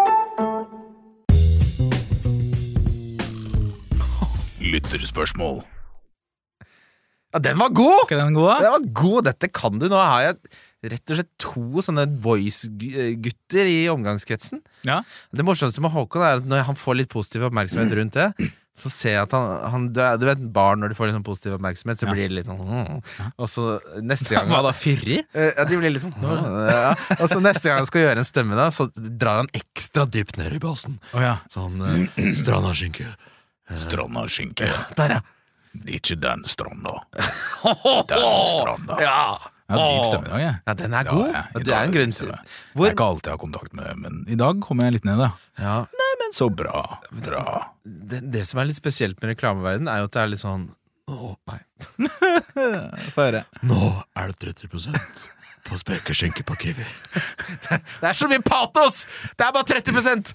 Lytterspørsmål. Ja, den var god! Er den god, da? Den var god, Dette kan du. Nå har jeg rett og slett to sånne voice-gutter i omgangskretsen. Ja. Det morsomste med Håkon er at når han får litt positiv oppmerksomhet rundt det, så ser jeg at han, han du, er, du vet barn når de får litt sånn positiv oppmerksomhet, så Ja. blir det litt sånn mm. Og så neste gang Hva da, fyrig? Eh, Ja, de blir litt sånn ja. Og så neste gang han skal gjøre en stemme da, så drar han ekstra dypt ned i basen. Å ja. Sånn eh, Strandaskinke. Stranda skinke. Der, ja. Ikke den stranda. Den stranda. Ja. Ja, dyp stemme i dag, jeg. Ja, den er Ja, god. ja, i det dag er en grunn synes til jeg det. Det Hvor er ikke alltid jeg har kontakt med, men i dag kommer jeg litt ned, da. ja. Nei, men så bra. Bra. det, det som er litt spesielt med reklameverdenen, er jo at det er litt sånn Å, nei. Få høre. Nå er det tretti prosent på spekeskinke på Kiwi. Det er så mye patos! Det er bare tretti prosent!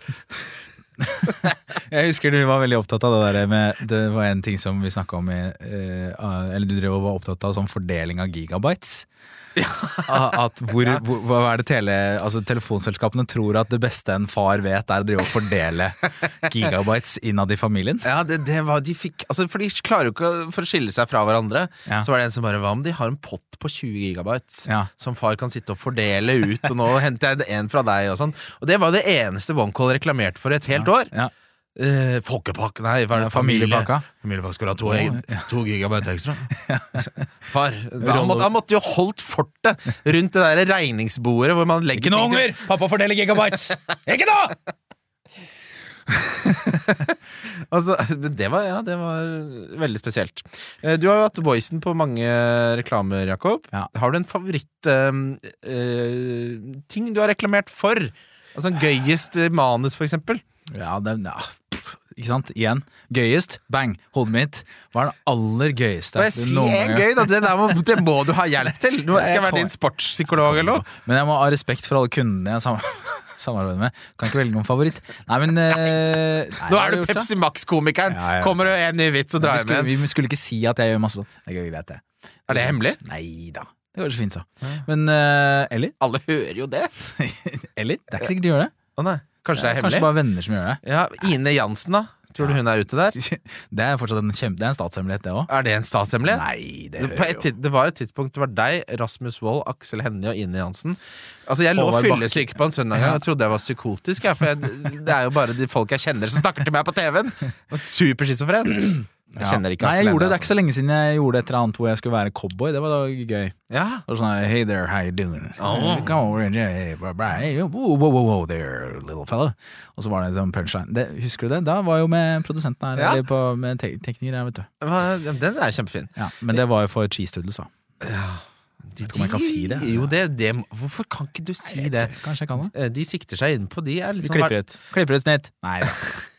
Jeg husker du var veldig opptatt av det der med Det var en ting som vi snakket om i, eh, Eller du drev og var opptatt av sånn fordeling av gigabytes. At hvor, hvor, hva er det tele, altså telefonselskapene tror at det beste en far vet er å drive og fordele gigabytes innad i familien. Ja, det, det var de fikk altså, For de klarer jo ikke å- For å skille seg fra hverandre. Ja. Så var det en som bare Hva om de har en pott på tjue gigabytes Ja. som far kan sitte og fordele ut, og nå henter jeg en fra deg, og sånn. Og det var det eneste OneCall reklamerte for i et helt år. Ja. Eh, folkepakke, nei, hva er det? Ja, familiepakka. Familiepakka skal du ha to, Å, egen- ja. to gigabyte ekstra. Far, han måtte, han måtte jo holdt fortet rundt det der regningsbordet hvor man legger Ikke noe ting til- unger! Pappa fordeler gigabytes! Ikke noe! Altså, det var, ja, det var veldig spesielt. Eh, Du har jo hatt voicen på mange reklamer, Jakob. Ja. Har du en favoritt eh, eh, ting du har reklamert for? Altså en gøyest eh, manus, for eksempel? Ja, det, ja, pff, ikke sant? Igjen. Gøyest, bang, hodet mitt. Hva er det aller gøyeste? Må jeg si Noen en ganger- gøy, da? Det, der må, det må du ha hjelp til! Du, skal jeg være Jeg din sportspsykolog eller noe? Men jeg må ha respekt for alle kundene jeg sam samarbeider med. Kan ikke velge noen favoritt. Nei, men eh, nei, Nå hva har er jeg du gjort, da? Pepsi Max-komikeren! Ja, ja. Kommer det en ny vits og Vi drar hjem skulle, igjen? vi skulle ikke si at jeg gjør masse sånn. Det er gøy, vi vet det. Er det hemmelig? Nei da. Det går så fint, så. Men eh, eller? Alle hører jo det! Eller? Det er ikke sikkert de gjør det. Å nei, kanskje det er Kanskje hemmelig? bare venner som gjør det. Ja, Ine Jansen, da? Tror du hun er ute der? Det er fortsatt en kjempe, det er en statshemmelighet, det òg. Er det en statshemmelighet? Nei, det Det, på hører et, jo. tid- det var et tidspunkt det var deg, Rasmus Wold, Aksel Hennie og Ine Jansen. Altså Jeg lå Håvard Bakke. fyllesyk på en søndag og trodde jeg var psykotisk. Jeg, for jeg, det er jo bare de folk jeg kjenner som snakker til meg på T V-en. Superschizofren. Jeg Ja. kjenner ikke Nei, jeg Aksel gjorde det. Det er Hennie. ikke så lenge siden jeg gjorde et eller annet hvor jeg skulle være cowboy. Det var da gøy. Ja. Det var sånn her, hey there, how you doing? Oh. Come over and hey, blah, blah, hey, whoa, whoa, whoa, whoa there, little fella. Og så var det en sånn punchline. Det, husker du det? Da var jeg jo med produsenten her, Ja. eller på, med te tekniker her, vet du. Hva- Den er kjempefin. Ja, men det var jo for cheese doodles, da. De, ikke om jeg kan si det. Jo, det, det Hvorfor kan ikke du si det? Kanskje jeg kan det? Eh, De sikter seg inn på de er Vi liksom klipper ut. Klipper ut snitt. Nei da.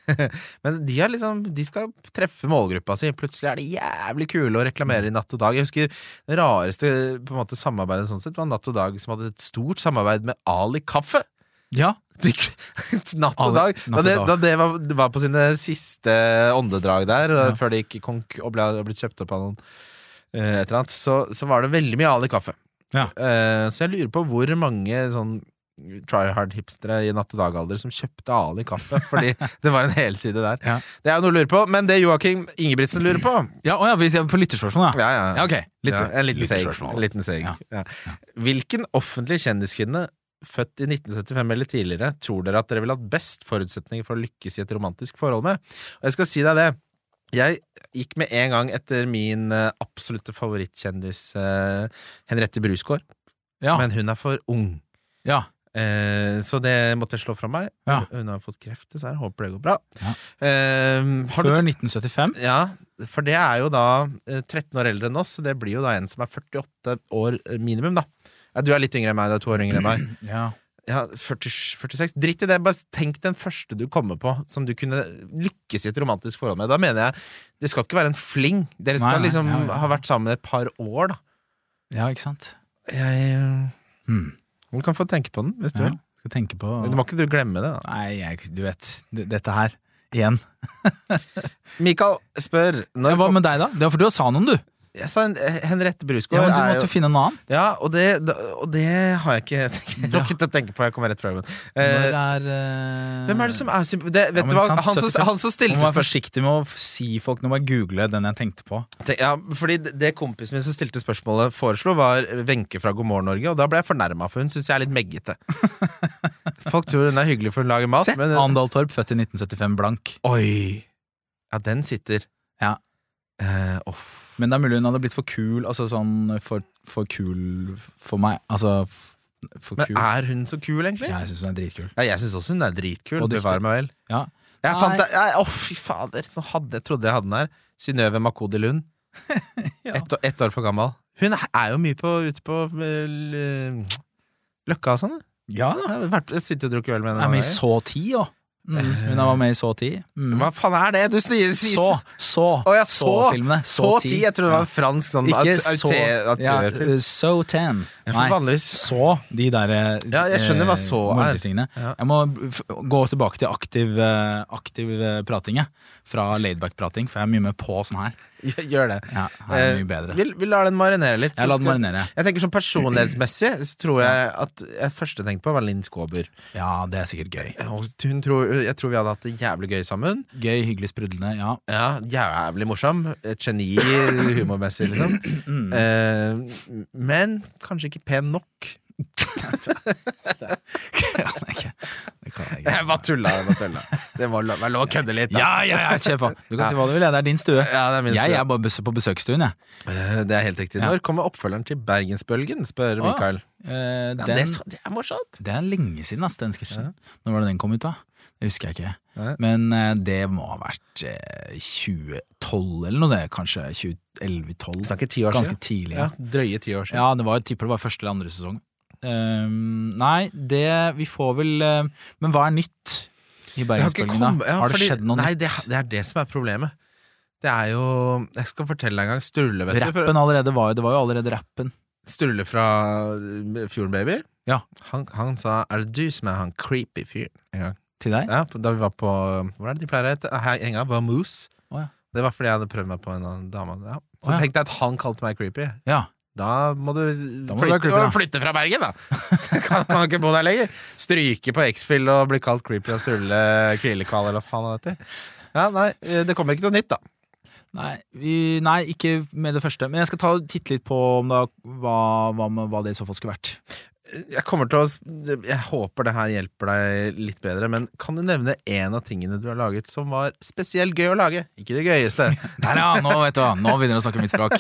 Men de, har liksom, de skal treffe målgruppa si. Plutselig er det jævlig kule å reklamere i Natt og Dag. Jeg husker det rareste på en måte samarbeidet sånn sett var Natt og Dag, som hadde et stort samarbeid med Ali Kaffe. Ja. Natt og Dag. Da det, da det var, det var på sine siste åndedrag der, ja. Før det gikk konk og ble, ble kjøpt opp av noen et eller annet, så, så var det veldig mye Ali Kaffe. Ja. Uh, så jeg lurer på hvor mange sånn tryhard-hipstere i Natt og Dag-alder som kjøpte Ali Kaffe, fordi det var en helside der. Ja. Det er jo noe å lure på, men det Joakim Ingebrigtsen lurer på Ja, å ja, vi er på lytterspørsmål, ja. Ja, ja. Ja, ok. Litt, ja, en liten seg. En liten seg. Ja. Ja. Hvilken offentlig kjendiskvinne født i nitten syttifem eller tidligere tror dere at dere ville hatt best forutsetninger for å lykkes i et romantisk forhold med? Og jeg skal si deg det. Jeg gikk med en gang etter min uh, absolutte favorittkjendis uh, Henriette Brusgaard. Ja. Men hun er for ung. Ja. Eh, så det måtte jeg slå fra meg. Ja. Hun har fått kreft, så jeg håper det går bra. Ja. Eh, Før du... nitten syttifem? Ja, for det er jo da eh, tretten år eldre enn oss, så det blir jo da en som er førtiåtte år minimum, da. Ja, du er litt yngre enn meg, du er to år yngre enn meg. Ja. Ja, førti, førtiseks. Dritt i det, bare tenk den første du kommer på som du kunne lykkes i et romantisk forhold med. Da mener jeg, det skal ikke være en fling. Dere skal nei, nei, liksom ja, ja. ha vært sammen et par år, da. Ja, ikke sant? Jeg... Hmm. Du kan få tenke på den, hvis du ja, vil. Skal tenke på... Du må ikke du glemme det, da. Nei, jeg, du vet, dette her, igjen. Mikael spør... Ja, hva med deg da? Det var for du sa noen, du. Jeg sa en, Henriette Brusgaard. Ja, men du måtte jo... finne noe annet. Ja, og det, og det har jeg ikke rukket å tenke på. Jeg kommer rett fra jobben. Når er... Uh... Hvem er det som er det, vet ja, du hva? Han, han, som, han som stilte spørsmål... Må være forsiktig med å si folk når man googler den jeg tenkte på. Ja, fordi det kompisen min som stilte spørsmålet foreslo var Wenche fra God morgen Norge, og da ble jeg fornærmet, for hun synes jeg er litt meggete. Folk tror hun er hyggelig for å lage mat. Se, men... Andal Torp, født i nitten syttifem, blank. Oi! Ja, den sitter. Ja. Uh, oh. Men det er mulig hun hadde blitt for kul, altså sånn for, for kul for meg, altså for Men kul. Er hun så kul egentlig? Ja, jeg synes hun er dritkul. Ja, jeg synes også hun er dritkul, bevar meg vel. Ja. Jeg fant det, jeg, åh fy fader, nå hadde jeg trodde jeg hadde den her. Synnøve Makodi Lund. ja. ett, ett år for gammel. Hun er jo mye på, ute på uh, Løkka og sånn. Ja da. Jeg har vært, sitter og drukker øl med henne. Er med i Så ti, jo. Mm, hun var med i Så ti. Mm. Hva faen er det? Du sier Så, så, oh, ja, så, filmene Så ti, jeg tror det var en fransk sånn Ikke at, så, at, ja, So ten. Nei, vanligvis. Så, de der ja, jeg skjønner hva så er. Ja. Jeg må gå tilbake til aktiv, aktiv prating, fra laidback-prating, for jeg er mye med på sånn her. Gjør det. Ja, det er mye bedre. Vi, vi lar den marinere litt. Jeg, la den marinere. jeg tenker sånn personlighetsmessig, så tror jeg at jeg første tenkte på var Linn Skåber. Ja, det er sikkert gøy. Hun tror, jeg tror vi hadde hatt det jævlig gøy sammen. Gøy, hyggelig, sprudlende, ja. Ja, jævlig morsom. Et geni humormessig, liksom. Mm. Eh, men kanskje ikke pen nok. det kan jeg ikke. Det kan jeg ikke. Jeg bare tulla, jeg bare tulla. Det var lov, lov å kødde litt da. Ja, ja, ja, kjør på. Du kan ja. si hva du vil, det er din stue. Ja, det er min stue. Jeg er bare på besøkstuen, jeg. Det er helt riktig. Når ja. kommer oppfølgeren til Bergensbølgen, spør Mikael. Uh, den, ja, det, er så, det er morsomt. Det er lenge siden, ass, den sketsjen. Ja. Når var det den kom ut da? Det husker jeg ikke. Nei. Men uh, det må ha vært uh, tjue tolv eller noe, det. Kanskje tjue elleve tolv. Snakker ti år siden. Ganske tidlig. Ja, drøye ti år siden. Ja, det var, jeg tipper det var første eller andre sesong. Um, nei, det vi får vel uh, Men hva er nytt i Bergensbølgen da? Ja, har det fordi, skjedd noe nei, nytt? Det, det er det som er problemet. Det er jo Jeg skal fortelle en gang Sturle, vet Rappen du allerede var jo Det var jo allerede rappen. Sturle fra Fjorden Baby. Ja. Han, han sa er det du som er han creepy fyr en gang? Til deg? Ja, da vi var på Hvor er det de pleier å hete? En gang var Moose. Oh, ja. Det var fordi jeg hadde prøvd meg på en annen dame. Ja. Så oh, ja. tenkte jeg at han kalte meg creepy. Ja. Da må du, da må flytte, du creepy, flytte fra Bergen, da! Kan man ikke bo der lenger? Stryke på X-Fill og bli kalt creepy og Sturle Kvilekval, eller hva faen det heter. Ja, nei, det kommer ikke noe nytt, da. Nei, vi, nei, ikke med det første. Men jeg skal ta titte litt på om da, hva, hva, hva det i så fall skulle vært. Jeg kommer til å Jeg håper det her hjelper deg litt bedre, men kan du nevne en av tingene du har laget som var spesielt gøy å lage? Ikke det gøyeste. Nei, ja, nå vet du hva, nå begynner du å snakke mitt språk.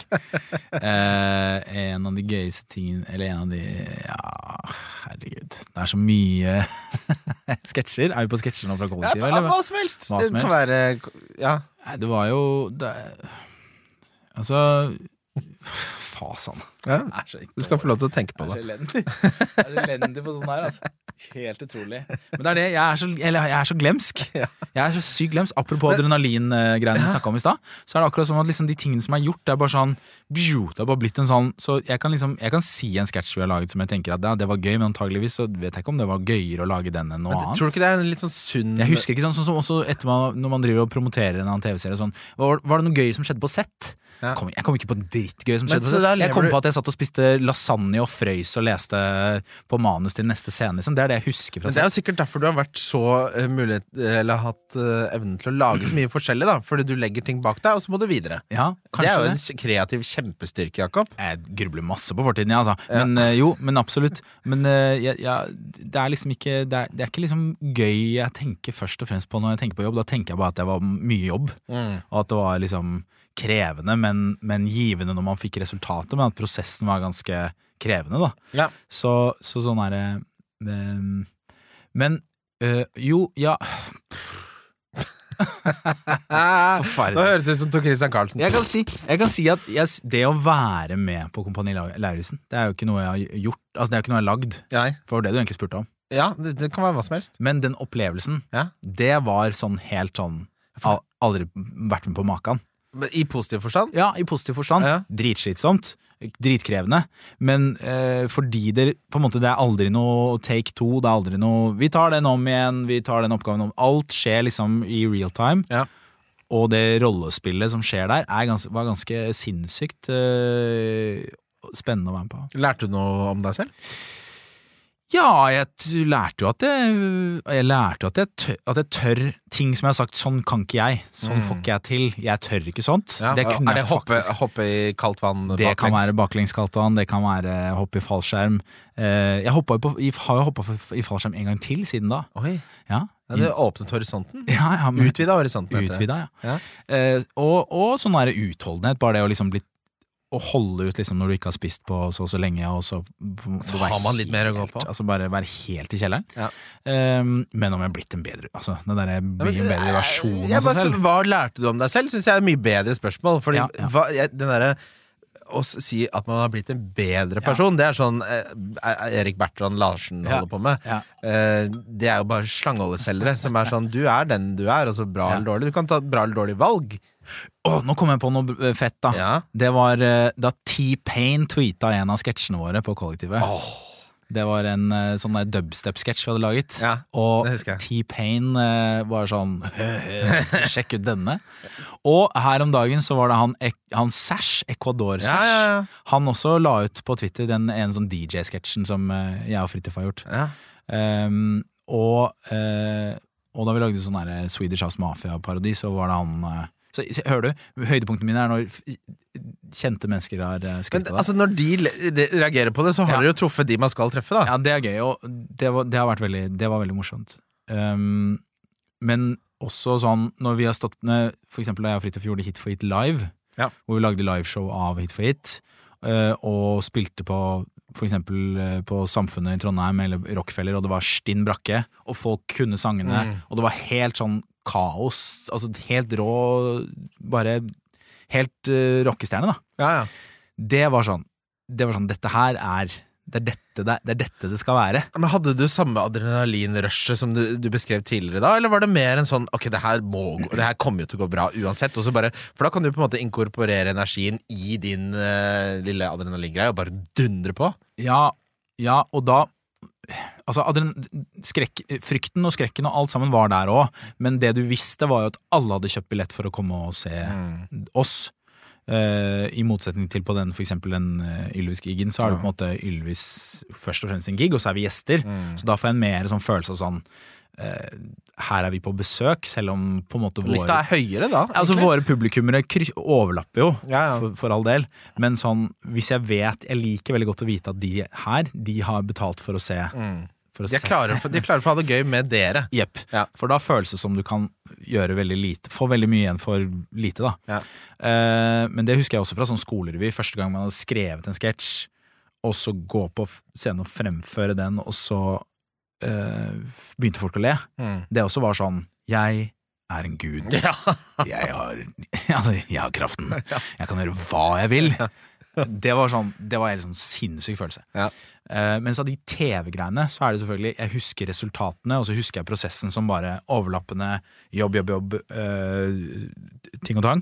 eh, En av de gøyeste tingene Eller en av de Ja, herregud. Det er så mye sketsjer. Er vi på sketsjer nå fra kollektivet? Ja, hva som helst. Hva som det kan helst. være Ja. Nei, det var jo det, Altså Fasan. Ja. Du skal få lov til å tenke på det. Det er så elendig. Det er så elendig på sånn her, altså. Helt utrolig. Men det er det, jeg er så, eller, jeg er så glemsk. Jeg er så sykt glemsk. Apropos adrenalin-greiene vi snakket om i sted, så er det akkurat sånn at liksom de tingene som er gjort, det er bare sånn, bju, det er bare blitt en sånn, så jeg kan liksom, jeg kan si en sketsj vi har laget som jeg tenker at ja, det var gøy, men antageligvis så vet jeg ikke om det var gøyere å lage den enn noe Men, annet. Tror du ikke det er en litt sånn sunn Jeg husker ikke sånn, sånn som også etter man, når man driver og promoterer en annen tv-serie sånn, var, var det noe gøy som skjedde på sett? Ja. Kom, jeg kom ikke på drittgøy som Men, skjedde på så da sett. Jeg lever kom du- på at jeg satt og spiste lasagne og frøys og leste på manus til neste scene liksom. Det er det jeg husker fra Men det er sett. jo sikkert derfor du har vært så uh, mulighet, eller hatt uh, evnen til å lage så mye forskjellig da, fordi du legger ting bak deg, og så må du videre. Ja, Det kanskje er jo det. en kreativ kjempestyrke, Jakob. Jeg grubler masse på fortiden, ja, altså. Men eh, jo, men absolutt. Men eh, jeg, jeg, det er liksom ikke det er, det er ikke liksom gøy jeg tenker først og fremst på når jeg tenker på jobb. Da tenker jeg bare at det var mye jobb, Mm. og at det var liksom krevende, men, men givende når man fikk resultatet, men at prosessen var ganske krevende, da. Ja. Så, så sånn er det um, Men øh, jo, ja Nå høres det ut som Tor Christian Carlsen. Jeg kan si, jeg kan si at jeg, det å være med på Kompani Lau- Lauritzen, det er jo ikke noe jeg har gjort. Altså det er jo ikke noe jeg har lagd. Nei. For det var det du egentlig spurte om. Ja, det, det kan være hva som helst. Men den opplevelsen, Ja. det var sånn helt sånn al- Aldri vært med på maken. Men I positiv forstand? Ja, i positiv forstand. Ja. Dritslitsomt. Dritkrevende. Men eh, fordi det på en måte det er aldri noe take two, det er aldri noe vi tar den om igjen, vi tar den oppgaven om. Alt skjer liksom i real time. Ja. Og det rollespillet som skjer der, er gans, var ganske sinnssykt eh, spennende å være med på. Lærte du noe om deg selv? Ja, jeg t- lærte jo at jeg, jeg lærte jo at jeg, tør, at jeg tør ting som jeg har sagt, sånn kan ikke jeg, sånn får ikke jeg til, jeg tør ikke sånt. Ja. Det kunne er det jeg hoppe, faktisk. hoppe i kaldt vann Det baklengs? kan være baklengskaldt vann, det kan være hoppe i fallskjerm. Eh, Jeg hoppet jo på, i- har jo hoppet i fallskjerm en gang til siden da. Oi, Ja, ja, det åpnet horisonten. ja, ja men, Utvida horisonten. heter det. utvida, ja. Ja. Eh, og, og sånn er det utholdenhet, bare det å liksom bli å holde ut liksom når du ikke har spist på så og så lenge, og så, Så har man litt mer å gå på. Altså bare være helt i kjelleren. Ja. Um, men om jeg har blitt en bedre Altså, den der blir en bedre versjon Jeg av seg bare, selv. Hva lærte du om deg selv, synes jeg er et mye bedre spørsmål. Fordi Ja, ja. Hva, jeg, den derre å s- si at man har blitt en bedre person, det er sånn eh, Erik Bertrand Larsen Ja. holder på med. Ja. Eh, det er jo bare slangeholdeselgere som er sånn, du er den du er, altså bra Ja. eller dårlig. Du kan ta et bra eller dårlig valg. Åh, nå kom jeg på noe eh, fett da. Ja. Det var eh, da T-Pain tweeta en av sketsjene våre på kollektivet. Det var en eh, sånn der dubstep-sketsj vi hadde laget. Ja, og det husker jeg. T-Pain eh, var sånn sjekk ut denne. Og her om dagen så var det han, Ek- han Sash, Ecuador Sash. Ja, ja, ja. Han også la ut på Twitter den en sånn D J-sketsjen som eh, jeg og Fridtjof har gjort. Ja. Um, og, eh, og da vi lagde sånn her Swedish House Mafia-parodi, så var det han eh, Så se- hører du, høydepunktene mine er når f- kjente mennesker har eh, Men skrytt av det. altså, når de le- re- reagerer på det, så har Ja. dere jo truffet de man skal treffe, da. Ja, det er gøy, og det var, det har vært veldig, det var veldig morsomt. Um, men også sånn, når vi har stått med, for eksempel da jeg og Fridtjof gjorde Hit for Hit live, Ja. hvor vi lagde liveshow av Hit for Hit, eh, og spilte på, for eksempel eh, på Samfunnet i Trondheim, eller Rockefeller, og det var stinn brakke, og folk kunne sangene, Mm. og det var helt sånn kaos, altså helt rå, bare helt uh, rockestjerne da. Ja, ja. Det var sånn, det var sånn, dette her er, det er dette det, det er dette det skal være. Men hadde du samme adrenalinrushet som du, du beskrev tidligere da, eller var det mer en sånn, ok, det her, må gå, det her kommer jo til å gå bra uansett, og så bare, for da kan du på en måte inkorporere energien i din eh, lille adrenalingreie, og bare dundre på? Ja, ja, og da altså, adren, skrekk, frykten og skrekken og alt sammen var der også, men det du visste var jo at alle hadde kjøpt billett for å komme og se oss. Uh, I motsetning til på den, for eksempel den uh, Ylvis-gigen, så er det på en måte Ylvis først og fremst en gig, og så er vi gjester. Så da får jeg en mer sånn følelse av sånn uh, her er vi på besøk, selv om på en måte våre Lista er høyere da, Altså egentlig. våre publikummere kry- overlapper jo, Ja, ja. For, for all del. Men sånn, hvis jeg vet Jeg liker veldig godt å vite at de her, de har betalt for å se. For å De er se. klare for, de er klare for å ha det gøy med dere. Jepp. Ja. For da føles det som du kan gjøre veldig lite, få veldig mye igjen for lite, da. Ja. Eh, men det husker jeg også fra sånn skolerevy. Første gang man hadde skrevet en sketsj, og så gå på scenen og fremføre den, og så eh, begynte folk å le. Mm. Det også var sånn Jeg er en gud. Ja. Jeg har, altså, jeg har kraften. Jeg kan gjøre hva jeg vil. Det var sånn, det var en sånn sinnssyk følelse. Ja. Uh, mens av de T V-greiene så er det selvfølgelig, jeg husker resultatene, og så husker jeg prosessen som bare overlappende jobb, jobb, jobb, uh, ting og tang.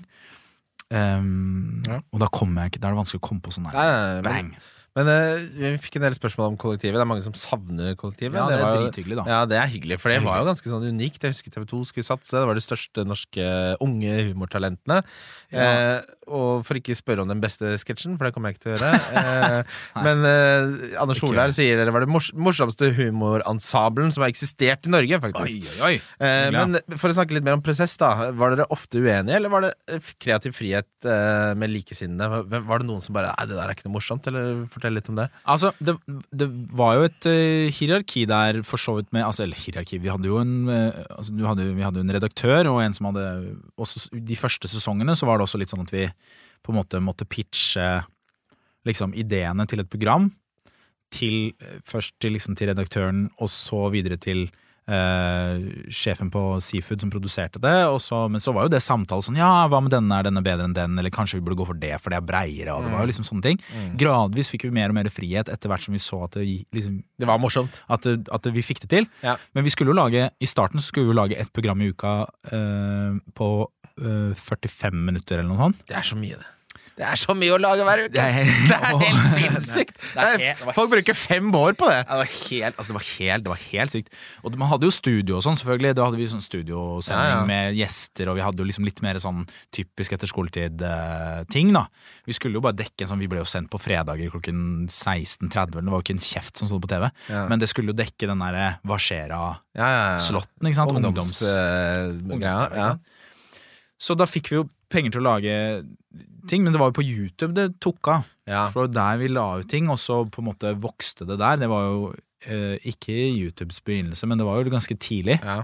Um, ja. Og da kommer jeg ikke, da er det vanskelig å komme på sånn her, bang. Men uh, vi fikk en del spørsmål om kollektivet. Det er mange som savner kollektivet. Ja, det, det er var jo, drithyggelig da. Ja, det er hyggelig, for det var jo ganske sånn unikt. Jeg husker T V to skulle satse. Det var de største norske unge humortalentene. Ja. Eh, og for ikke spørre om den beste sketsjen, for det kommer jeg ikke til å gjøre. eh, men eh, Anders Solberg sier det var det mors morsomste humorensemblen som har eksistert i Norge, faktisk. Oi, oi, oi. Eh, men for å snakke litt mer om prosess, da. Var dere ofte uenige, eller var det kreativ frihet eh, med likesinnede? Var det noen som bare Nei, det der er ikke noe morsomt? Eller fortell litt om det. Altså, det, det var jo et uh, hierarki der, for så vidt med altså, Eller hierarki, vi hadde jo en uh, altså, du hadde, Vi hadde jo en redaktør, og en som hadde også, de første sesongene så var det også litt sånn at vi på en måte måtte pitche liksom ideene til et program til, først til, liksom, til redaktøren, og så videre til Uh, sjefen på Seafood som produserte det, og så, men så var jo det samtale sånn, ja, hva med denne, er denne bedre enn den, eller kanskje vi burde gå for det, for det er breiere, og det var jo liksom sånne ting. Mm. Gradvis fikk vi mer og mer frihet etter hvert som vi så at det liksom, det var morsomt, at, det, at det, vi fikk det til. Ja. Men vi skulle jo lage, i starten så skulle vi jo lage et program i uka uh, på uh, førtifem minutter eller noe sånt. Det er så mye det. Det er så mye å lage hver uke. Det er, det er helt sinnssykt. Folk bruker fem år på det. Det var helt, altså det var helt, det var helt sykt. Og man hadde jo studio og sånn, selvfølgelig. Da hadde vi sånn studiosending ja, ja. med gjester, og vi hadde jo liksom litt mer sånn typisk etter skoletid-ting, uh, da. Vi skulle jo bare dekke en sånn, vi ble jo sendt på fredager klokken seksten tretti, det var jo ikke en kjeft som stod på T V, ja. men det skulle jo dekke den der Hva skjer-a-slotten, ja, ja, ja. ikke sant? Ungdoms... Ungdoms uh, ja. Så da fikk vi jo penger til å lage ting, men det var jo på YouTube det tok av. Ja. For der vi la ut ting, og så på en måte vokste det der. Det var jo eh, ikke YouTubes begynnelse, men det var jo ganske tidlig. Ja.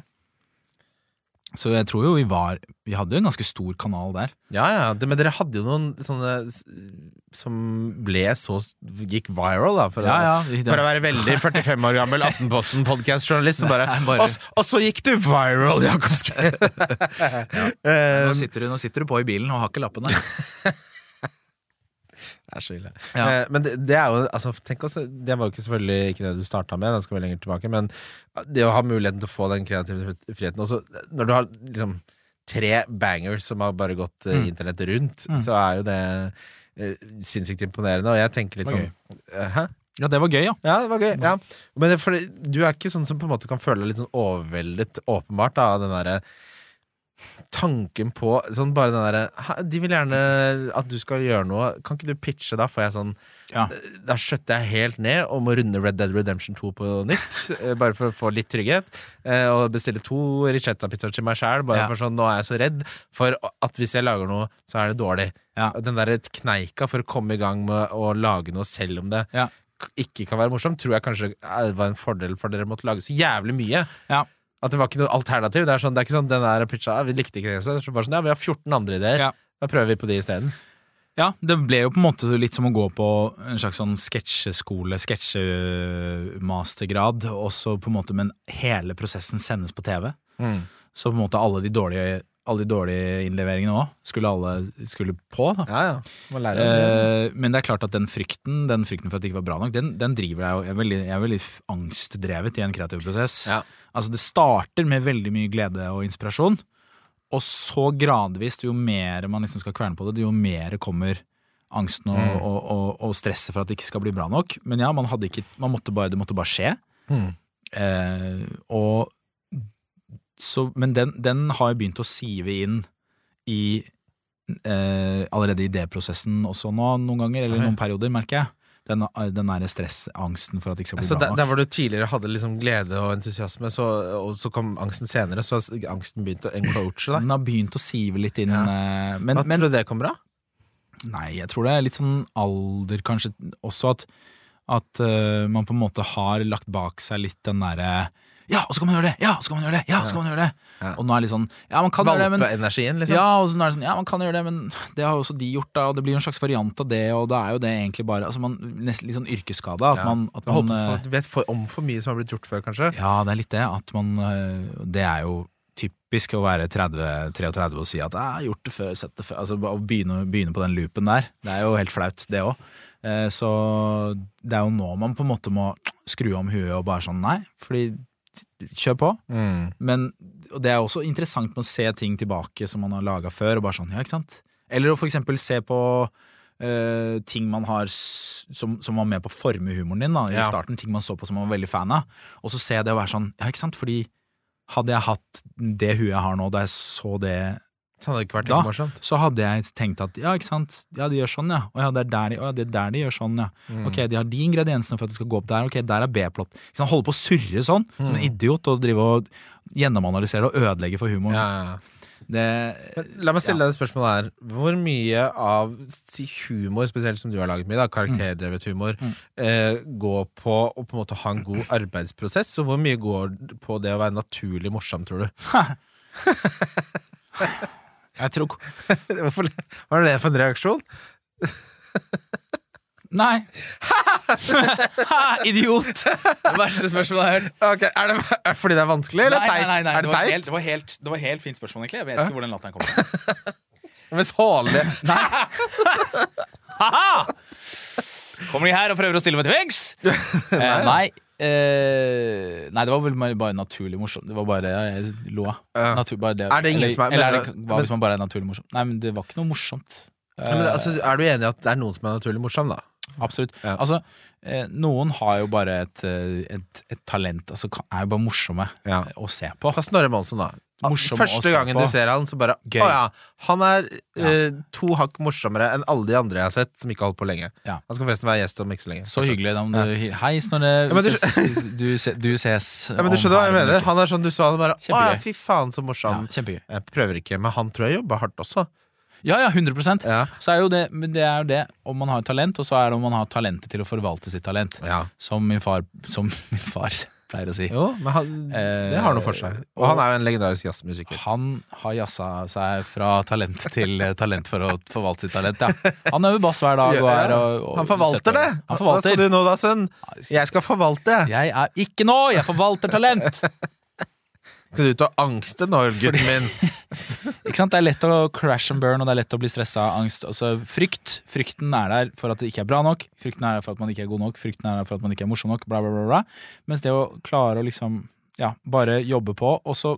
Så jeg tror jo vi var Vi hadde jo en ganske stor kanal der. Ja, ja, det, men dere hadde jo noen sånne som ble så gikk viral, da, for, ja, ja, det, for å være veldig førtifem år gammel Aftenposten-podcast-journalist. Bare, bare... og, og så gikk du viral, Jakob Skøy! ja. nå, sitter du, nå sitter du på i bilen og har ikke lappene. Det er så ille. Ja. Eh, men det, det er jo, altså, tenk også, det var jo ikke selvfølgelig ikke det du startet med, den skal vi lenger tilbake, men det å ha muligheten til å få den kreative friheten også, når du har liksom tre bangers som har bare gått mm. internett rundt, mm. så er jo det eh, sinnssykt imponerende, og jeg tenker litt sånn uh, Hæ? Ja, det var gøy, ja. Ja, det var gøy, ja. Men det, for, du er ikke sånn som på en måte kan føle deg litt sånn overveldet, åpenbart, da, den derre tanken på sånn bare den der de vil gjerne at du skal gjøre noe, kan ikke du pitche da? For jeg sånn ja. Da skjøtter jeg helt ned og må runde Red Dead Redemption to på nytt, bare for å få litt trygghet, og bestille to Ricetta-pizzaer til meg selv, bare ja. for sånn, nå er jeg så redd for at hvis jeg lager noe, så er det dårlig. Ja. Den der kneika for å komme i gang med å lage noe selv om det ja. ikke kan være morsomt, tror jeg kanskje var en fordel for dere måtte lage så jævlig mye. Ja. At det var ikke noe alternativ. Det er, sånn, det er ikke sånn den der pitcha, vi likte ikke det. Så det er bare sånn, ja, vi har fjorten andre ideer. Ja. Da prøver vi på de i stedet. Ja, det ble jo på en måte litt som å gå på en slags sånn sketsjeskole, sketsjemastergrad, og så på en måte, men hele prosessen sendes på T V. Mm. Så på en måte alle de dårlige, alle de dårlige innleveringene også skulle alle skulle på, da. Ja, ja. Må lære det. Eh, men det er klart at den frykten, den frykten for at det ikke var bra nok, den, den driver jeg jo, jeg er veldig, jeg er veldig angstdrevet i en kreativ prosess. Ja. Altså det starter med veldig mye glede og inspirasjon, og så gradvis, jo mer man liksom skal kverne på det, jo mer kommer angsten og, mm. og, og, og stresset for at det ikke skal bli bra nok. Men ja, man hadde ikke, man måtte bare, det måtte bare skje. Mm. Eh, og så, men den, den har begynt å sive inn i eh, allerede i idéprosessen også nå, noen ganger, eller noen perioder, merker jeg. Den, den der stressangsten for at det ikke skal bli altså, bra nok. Der hvor du tidligere hadde liksom glede og entusiasme, så, og så kom angsten senere, så har angsten begynt å encroache deg. Den har begynt å sive litt inn. Ja. Men, Hva men, tror du det kommer av? Nei, jeg tror det er litt sånn alder, kanskje også at, at uh, man på en måte har lagt bak seg litt den derre ja, og så kan man gjøre det, ja, så kan man gjøre det, ja, så kan man gjøre det. Ja. Og nå er det litt sånn, ja, man kan gjøre det, men Valpe-energien, liksom. Ja, og så nå er det sånn, ja, man kan gjøre det, men det har jo også de gjort da, og det blir jo en slags variant av det, og da er jo det egentlig bare, altså man, nesten litt sånn yrkesskade, at ja. man, at man for, Du vet for, om for mye som har blitt gjort før, kanskje? Ja, det er litt det, at man, det er jo typisk å være tretti tretti og si at jeg har gjort det før, sett det før. Altså å begynne, begynne på den loopen der, det er jo helt flaut, det også. Eh, så det er jo nå man på en måte må skru om huet og bare sånn, nei, fordi kjør på. Mm. Men og det er også interessant med å se ting tilbake som man har laget før, og bare sånn, ja, ikke sant? Eller å for eksempel se på uh, ting man har som, som var med på å forme humoren din da, i ja. starten, ting man så på som man var veldig fan av, og så ser jeg det å være sånn, ja, ikke sant? Fordi hadde jeg hatt det huet jeg har nå, da jeg så det så hadde det ikke vært da, morsomt. så hadde jeg tenkt at, ja, ikke sant, ja, de gjør sånn, ja, og ja, det er der de, å, ja, det er der de gjør sånn, ja, mm. ok, de har de ingrediensene for at det skal gå opp der, ok, der er B-plott, ikke sant, holde på å surre sånn, mm. som en idiot, og drive og gjennomanalysere og ødelegge for humoren. Ja. Det, La meg stille ja. deg et spørsmål her. Hvor mye av si humor, spesielt som du har laget mye, da, karakterdrevet humor, mm. eh, går på å på en måte ha en god arbeidsprosess, og hvor mye går på det å være naturlig morsom, tror du? Jeg tror Hvorfor var det for en reaksjon? Nei. Idiot. Det verste spørsmålet jeg har hørt. Okay, er det fordi det er vanskelig, eller nei, teit? Nei, nei, nei. Er det, det, var teit? helt, det, var helt, det var helt fint spørsmål, egentlig. Jeg vet ikke hvor den latteren kommer. Men sånlig. Nei. Haha! Kommer de her og prøver å stille meg til veggs? eh, nei. Eh, nei, det var vel bare naturlig morsomt. Det var bare jeg lo av. Natur, bare det. Er det ingen eller, som er Eller er men, det, hva hvis man bare er naturlig morsom? Nei, men det var ikke noe morsomt. Men, men, altså, er du enig i at det er noen som er naturlig morsom, da? Absolutt. Ja. Altså, eh, noen har jo bare et, et, et talent, altså er jo bare morsomme ja. å se på. Ta Snorre Monsen, da. Morsom Første gangen du ser han, så bare Gøy. Å ja, han er Ja. eh, to hakk morsommere enn alle de andre jeg har sett, som ikke har holdt på lenge. Ja. Han skal forresten være gjest om ikke så lenge. Så hyggelig da, om du, hei Snorre, Ja, men du- ses, du, se, du ses Ja, men du skjønner hva jeg mener? Han er sånn du så han bare Å ja, Kjempegøy. fy faen, så morsom. Ja, kjempegøy. Jeg prøver ikke, men han tror jeg jobber hardt også. Ja, ja, hundre prosent. Ja. Så er jo det, men det er jo det om man har talent, og så er det om man har talentet til å forvalte sitt talent. Ja. Som min far, som min far pleier å si. Jo, men han, det har noe for seg. Og han er jo en legendarisk jazzmusiker. Han har jazza seg fra talent til talent for å forvalte sitt talent, ja. Han øver bass hver dag og er og, og Han forvalter det! Han forvalter. Hva skal du nå da, sønn? Jeg skal forvalte. Jeg er ikke nå, jeg forvalter talent! Skal du ut og angste nå, gutten min? Ikke sant, det er lett å crash and burn, og det er lett å bli stresset av angst. Altså, frykt, frykten er der for at det ikke er bra nok, frykten er der for at man ikke er god nok, frykten er der for at man ikke er morsom nok, bla bla bla, bla. Mens det å klare å liksom, ja, bare jobbe på, og så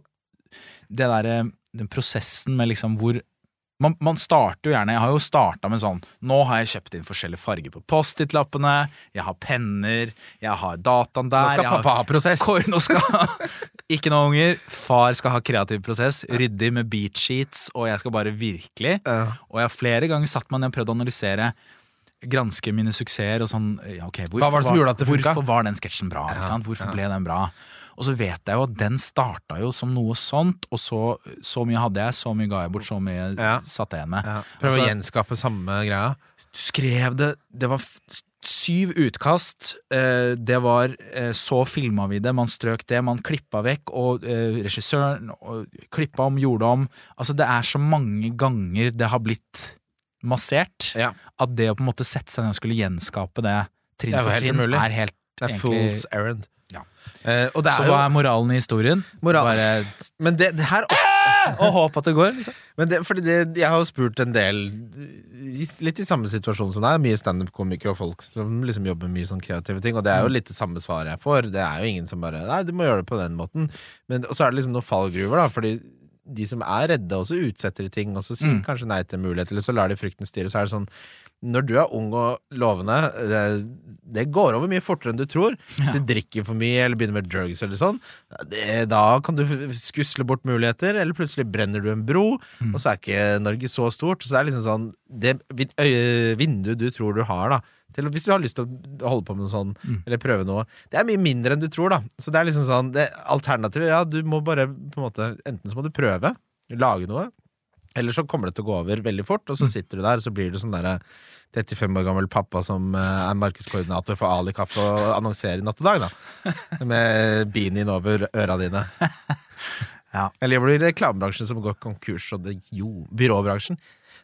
det der, den prosessen med liksom hvor Man, man starter jo gjerne, jeg har jo startet med sånn, nå har jeg kjøpt inn forskjellige farger på post-it-lappene, jeg har penner, jeg har dataen der. Nå skal jeg har, pappa ha prosess. Kor, nå skal, ikke noe unger, far skal ha kreativ prosess, ryddig med beat sheets, og jeg skal bare virkelig, Ja. og jeg har flere ganger satt meg ned og prøvd å analysere, granske mine suksesser og sånn, ja, ok, hvorfor, Hva var det som gjorde at det funket? Hvorfor var den sketsjen bra, ikke sant? Hvorfor ja. ble den bra? Og så vet jeg jo at den startet jo som noe sånt, og så, så mye hadde jeg, så mye ga jeg bort, så mye Ja. satt jeg igjen med. Ja. Prøv Altså, å gjenskape samme greia. skrev det, det var f- syv utkast, eh, det var, eh, så filmet vi det, man strøk det, man klippet vekk, og eh, regissøren og klippet om, gjorde om, altså det er så mange ganger det har blitt massert, Ja. at det å på en måte sette seg ned og skulle gjenskape det trinn Det er jo for helt trinn, umulig. er helt Det er egentlig- fool's errand. Ja. Eh, og det Så er jo hva er moralen i historien? Moral- Bare Men det, det her å håpe at det går, liksom. Men det, fordi det, jeg har jo spurt en del litt i samme situasjon som deg, mye stand-up-komikere og folk som liksom jobber med mye sånn kreative ting, og det er jo litt det samme svaret jeg får. Det er jo ingen som bare Nei, du må gjøre det på den måten. Men, og så er det liksom noen fallgruver, da, fordi de som er redde, også utsetter de ting, og så sier Mm. kanskje nei til en mulighet, eller så lar de frykten styre. Så er det sånn når du er ung og lovende, det, det går over mye fortere enn du tror. Hvis du drikker for mye eller begynner med drugs eller sånn, det, da kan du skusle bort muligheter, eller plutselig brenner du en bro, Mm. og så er ikke Norge så stort. Så det er liksom sånn det vin- øye- vinduet du tror du har, da, til, hvis du har lyst til å holde på med noe sånn, Mm. eller prøve noe, det er mye mindre enn du tror, da. Så det er liksom sånn det alternativet, ja, du må bare på en måte enten så må du prøve, lage noe, eller så kommer det til å gå over veldig fort, og så sitter du der, og så blir det sånn der trettifem år gammel pappa som eh, er markedskoordinator for Ali Kaffe og annonserer Natt og Dag, da. Med beanien over øra dine. Ja. Eller jobber du i reklamebransjen som går konkurs, og det, jo, byråbransjen.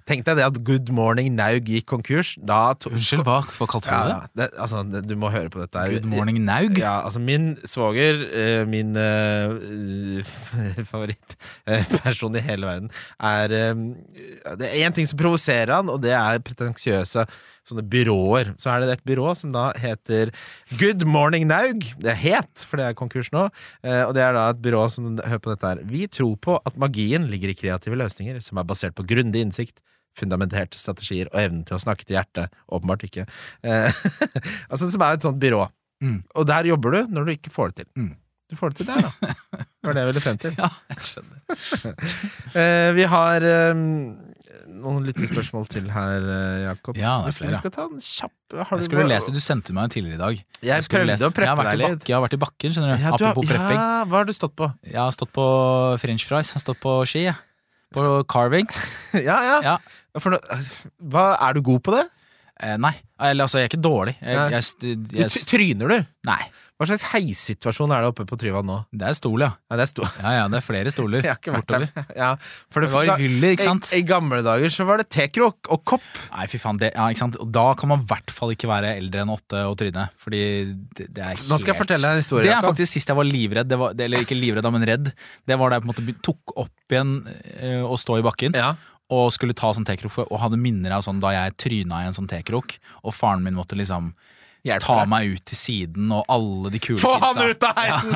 Tenk deg det at Good Morning Naug gikk konkurs. Da to- Unnskyld, hva, hva kalte du Ja, det? ja, det, altså, det, du må høre på dette her. Good morning, Naug? Ja, altså min svoger, eh, min eh, favorittperson i hele verden, er eh, det er en ting som provoserer han, og det er pretensiøse sånne byråer. Så er det et byrå som da heter Good Morning Naug. Det er het, for det er konkurs nå. Eh, og det er da et byrå som, hør på dette her. Vi tror på at magien ligger i kreative løsninger som er basert på grundig innsikt, fundamenterte strategier og evnen til å snakke til hjertet. Åpenbart ikke. Eh, altså som er et sånt byrå. Mm. Og der jobber du når du ikke får det til. Mm. Du får det til der, da. Det var det jeg ville frem til. Ja, jeg skjønner. eh, vi har eh, noen lyttespørsmål til her, eh, Jakob. Ja, det er flere. Vi skal ta en kjapp har Jeg du skulle bare- lese, du sendte meg tidligere i dag. Jeg skulle prøvde lese- å preppe jeg har vært deg i litt. bakken, Jeg har vært i bakken, skjønner du. Ja, du har- Apropos prepping. Ja, hva har du stått på? Jeg har stått på french fries, jeg har stått på ski, jeg. På carving. ja, ja. Ja. For, nå- hva, er du god på det? Eh, nei, eller altså, jeg er ikke dårlig. Jeg, Nei. jeg, st- Du, jeg, t- tryner du? nei, Hva slags heissituasjon er det oppe på Tryvann nå? det er stol, ja. Ja, det er stor. Ja, ja, det er flere stoler Jeg har ikke vært bortover. der. Ja, for Det var i Vyller, ikke sant? I, I gamle dager så var det tekrok og kopp. Nei, fy faen, det, ja, ikke sant? Og da kan man i hvert fall ikke være eldre enn åtte og tryne. Fordi det, det er helt... Nå skal jeg fortelle deg en historie. Det er Jakob. faktisk sist jeg var livredd, det var, det, eller ikke livredd, da, men redd. Det var da jeg på en måte be- tok opp igjen eh, og stå i bakken. Ja. Og skulle ta sånn tekrok, for- og hadde minner av sånn da jeg tryna i en sånn tekrok, og faren min måtte liksom Hjelper ta deg. meg ut til siden, og alle de kule Få han kidsa- ut av heisen!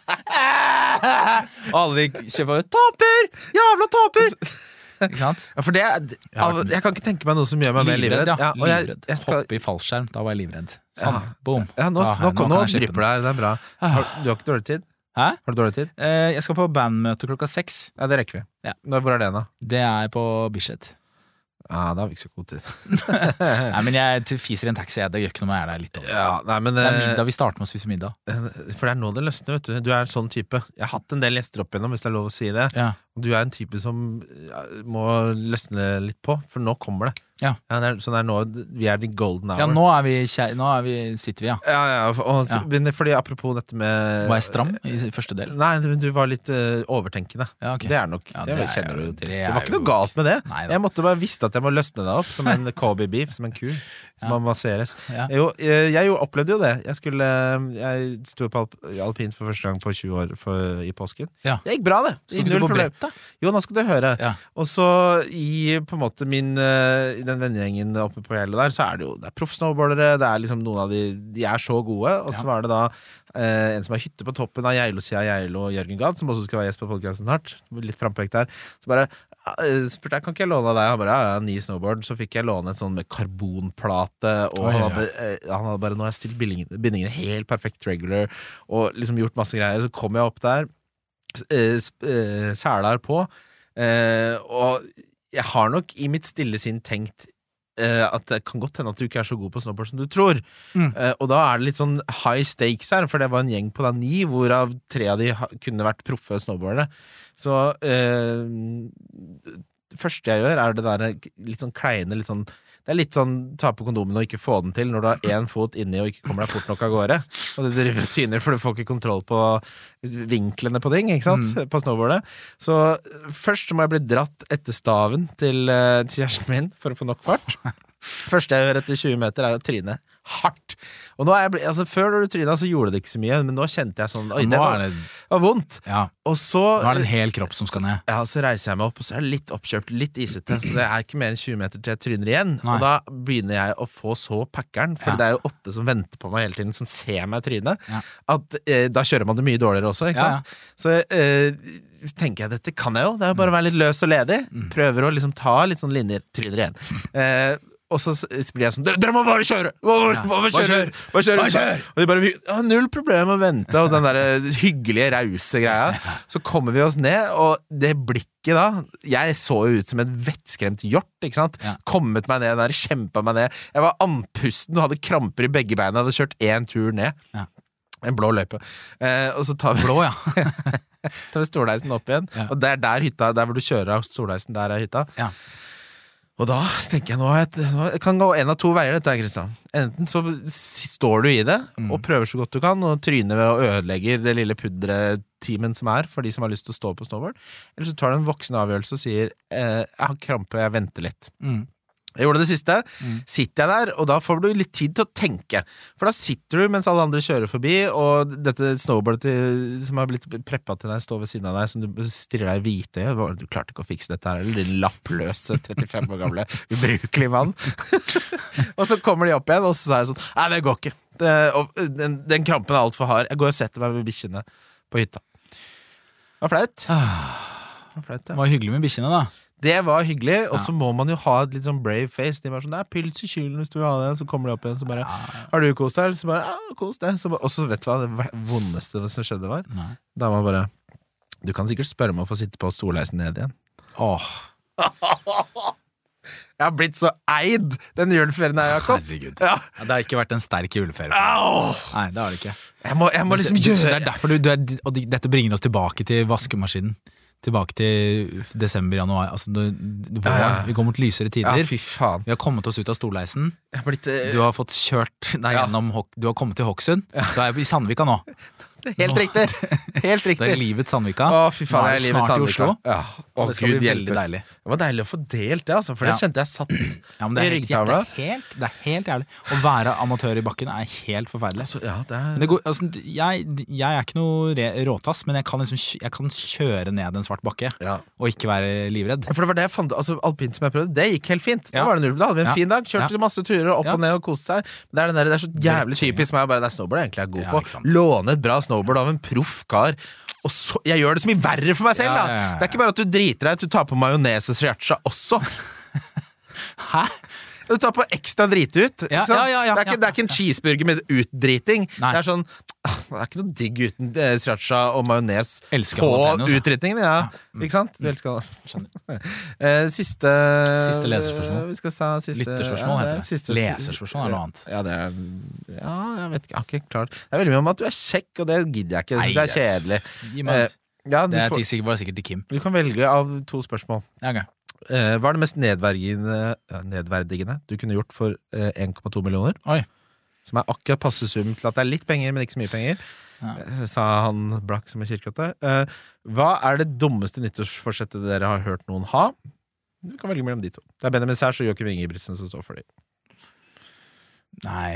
Og alle de kjøpa ut. Taper! Jævla taper! Ikke sant? Ja, for det er, av, jeg kan ikke tenke meg noe som gjør meg mer livredd. ja. Ja, og jeg, livredd. jeg skal, Hoppe i fallskjerm, da var jeg livredd. Sånn, Ja. boom. ja, nå, Da- nå, nå nå, kan jeg slippe drypper det her, det er bra. Har, du har ikke dårlig tid? Hæ? Har du dårlig tid? Eh, jeg skal på bandmøte klokka seks. Ja, det rekker vi. Ja. Når, hvor er det da? Det er på Bislett. Ja, da har vi ikke så god tid. Nei, men jeg t- fiser i en taxi, jeg. Det gjør ikke noe med jeg er der litt over. Ja, nei, men Det er eh, middag, vi starter med å spise middag. For det er nå det løsner, vet du. Du er en sånn type. Jeg har hatt en del gjester opp igjennom, hvis det er lov å si det. Ja. Og du er en type som ja, må løsne litt på, for nå kommer det. Ja. det er, så det er nå vi er i golden hour. Ja, nå er vi, kjæ- nå er vi sitter vi, ja. Ja, ja, og, Ja. Men fordi apropos dette med Var jeg stram i første del? Nei, du, du var litt eh, overtenkende. Ja, ok. Det er nok, Ja, det, det er kjenner jo- du til. det Det, er var ikke jo- noe galt med det. Nei da. Jeg måtte bare visste at jeg må løsne deg opp som en Kobe beef, som en ku. Som Ja. må masseres. Ja. Jo, jeg, jeg jo opplevde jo det. Jeg skulle Jeg sto på alp, alpint for første gang på tjue år for, i påsken. Ja. Det gikk bra, det. Sto Null du på problem. brettet? Jo, nå skal du høre. Ja. Og så i på en måte min eh, I den vennegjengen oppe på fjellet der, så er det jo Det er proffsnowboardere, det er liksom noen av de De er så gode. Og så Ja. var det da eh, en som har hytte på toppen av Geilo-sida av Geilo, Jørgen Gad, som også skal være gjest på podcasten snart. Litt frampekt der. Så bare eh, spurte jeg kan ikke jeg låne av deg. Han bare ja, ja, ny snowboard. Så fikk jeg låne et sånn med karbonplate, og Oi, han, ja. hadde, eh, han hadde bare Nå har jeg stilt bindingene, bindingene helt perfekt regular, og liksom gjort masse greier. Så kom jeg opp der, eh, sp- eh, selar på, eh, og jeg har nok i mitt stille sinn tenkt eh, at det kan godt hende at du ikke er så god på snowboard som du tror. Mm. Eh, og da er det litt sånn high stakes her, for det var en gjeng på da ni, hvorav tre av de ha, kunne vært proffe snowboardere. Så eh, det første jeg gjør, er det der litt sånn kleine, litt sånn det er litt sånn ta på kondomen og ikke få den til når du har én fot inni og ikke kommer deg fort nok av gårde. Og det driver og tyner, for du får ikke kontroll på vinklene på ting, ikke sant? Mm. På snowboardet. Så først så må jeg bli dratt etter staven til, eh, til kjæresten min for å få nok fart. Første jeg gjør etter tjue meter er å tryne hardt. Og nå er jeg blitt, altså Før når du tryna så gjorde det ikke så mye, men nå kjente jeg sånn Oi, Nå det var, er det, var vondt. ja, Og så nå er det en hel kropp som skal ned. ja, så reiser jeg meg opp, og så er det litt oppkjørt, litt isete. Så det er ikke mer enn tjue meter til jeg tryner igjen. Nei. Og da begynner jeg å få så packeren, for Ja. det er jo åtte som venter på meg hele tiden, som ser meg tryne, Ja. at eh, da kjører man det mye dårligere også, ikke Ja, sant? Så eh, tenker jeg, dette kan jeg jo. Det er jo bare å være litt løs og ledig. Mm. Prøver å liksom ta litt sånn linjer, tryner igjen. Eh, og så s- blir jeg sånn Dere dere må bare kjøre! Bare, Ja. bare, bare Bare kjøre! kjør! Bare kjøre! Bare kjør! Og de bare ja, null problem å vente, og den der hyggelige, rause greia. Så kommer vi oss ned, og det blikket da Jeg så jo ut som en vettskremt hjort, ikke sant? Ja. Kommet meg ned der, kjempa meg ned. Jeg var andpusten og hadde kramper i begge beina. Hadde kjørt én tur ned. Ja. En blå løype. Eh, og så tar vi, Blå, ja. tar vi Stordheisen opp igjen. Ja. Og det er der hytta, der hvor du kjører av Stordheisen, der er hytta. Ja. Og da tenker jeg nå at det kan gå en av to veier dette, Kristian. Enten så står du i det mm. og prøver så godt du kan og tryner ved å ødelegge det lille pudretimen som er for de som har lyst til å stå på snowboard. Eller så tar du en voksen avgjørelse og sier eh, jeg har krampe, jeg venter litt. Mm. Jeg gjorde det siste, mm. sitter jeg der, og da får du litt tid til å tenke. For da sitter du mens alle andre kjører forbi, og dette snowboardet til, som har blitt preppet til deg, står ved siden av deg, som du stirrer deg i hvite. Du klarte ikke å fikse dette her, eller din lappløse, trettifem år gamle, ubrukelig mann. Og så kommer de opp igjen, og så sa jeg sånn, nei, det går ikke. Det, og, den, den krampen er alt for hard. Jeg går og setter meg med bikkjene på hytta. Det var flaut. Det var flaut, ja. Det var hyggelig med bikkjene, da. Det var hyggelig, og så ja. må man jo ha et litt sånn brave face. De var sånn, det er pils i kylen hvis du vil ha det. Så kommer de opp igjen, så bare, har du kost deg? Så bare, ja, kost deg. Så bare, og så vet du hva det vondeste som skjedde var? Nei. Da var bare, du kan sikkert spørre meg å få sitte på stolheisen ned igjen. Åh. Jeg har blitt så eid den juleferien her, Jakob. Herregud. Ja. Ja, det har ikke vært en sterk juleferie. Nei, det har det ikke. Jeg må, jeg må liksom gjøre... Det er derfor du, du er, og dette bringer oss tilbake til vaskemaskinen. Tilbake til desember, januar altså, du, du, vår, ja, ja. Vi går mot lysere tider. Ja, fy faen. Vi har kommet oss ut av storleisen. Blitt, uh... Du har fått kjørt deg ja. gjennom Du har kommet til Hokksund. Ja. Da er vi i Sandvika nå. Helt riktig. Helt riktig. Det er livets Sandvika. Å, fy faen, det er livets snart Sandvika. I Oslo. Ja. Å, det skal Gud bli hjelpes. Veldig deilig. Det var deilig å få delt det, altså, for ja. det kjente jeg satt ja, men det er i ryggtavla. Det er helt, det er helt jævlig. Å være amatør i bakken er helt forferdelig. Altså, ja, det er... Men det går, altså, jeg, jeg er ikke noe råtass, men jeg kan, liksom, jeg kan kjøre ned en svart bakke ja. og ikke være livredd. For det var det jeg fant, altså alpint som jeg prøvde, det gikk helt fint. Ja. Da, var det null. Da hadde vi en ja. fin dag, kjørte ja. masse turer opp ja. og ned og koste seg. Det er, der, det er så jævlig typisk meg, bare det er snowboard jeg egentlig er god ja, på. Låne et bra snowboard av en proff kar. Og så, jeg gjør det så mye verre for meg selv da. Ja, ja, ja. Det er ikke bare at du driter deg, du tar på majones og sriracha også. Hæ? Du tar på ekstra drit ut. Ja, ja, ja, ja, det, er ikke, det er ikke en cheeseburger med utdriting. Nei. Det er sånn, det er ikke noe digg uten eh, sriracha og majones elsker på jalapenos, utdritningen. Ja. Ja. Mm. Ikke sant? Du elsker det. eh, siste Siste leserspørsmål. Vi skal ta siste Lytterspørsmål heter det. Siste, leserspørsmål er noe annet. Ja, det er, ja, jeg vet ikke, jeg har ikke klart. Det er veldig mye om at du er kjekk, og det gidder jeg ikke. Det synes jeg er kjedelig. Eh, ja, det er får, sikkert, bare sikkert til Kim. Du kan velge av to spørsmål. Ja, ok. Uh, hva er det mest nedverdigende, ja, nedverdigende du kunne gjort for uh, en komma to millioner? Oi. Som er akkurat passe sum til at det er litt penger, men ikke så mye penger. Ja. Uh, sa han blakk som en kirkerotte. Uh, hva er det dummeste nyttårsforsettet dere har hørt noen ha? Du kan velge mellom de to. Det er Benjamin Sæsj og Joakim Ingebrigtsen som står for dem. Nei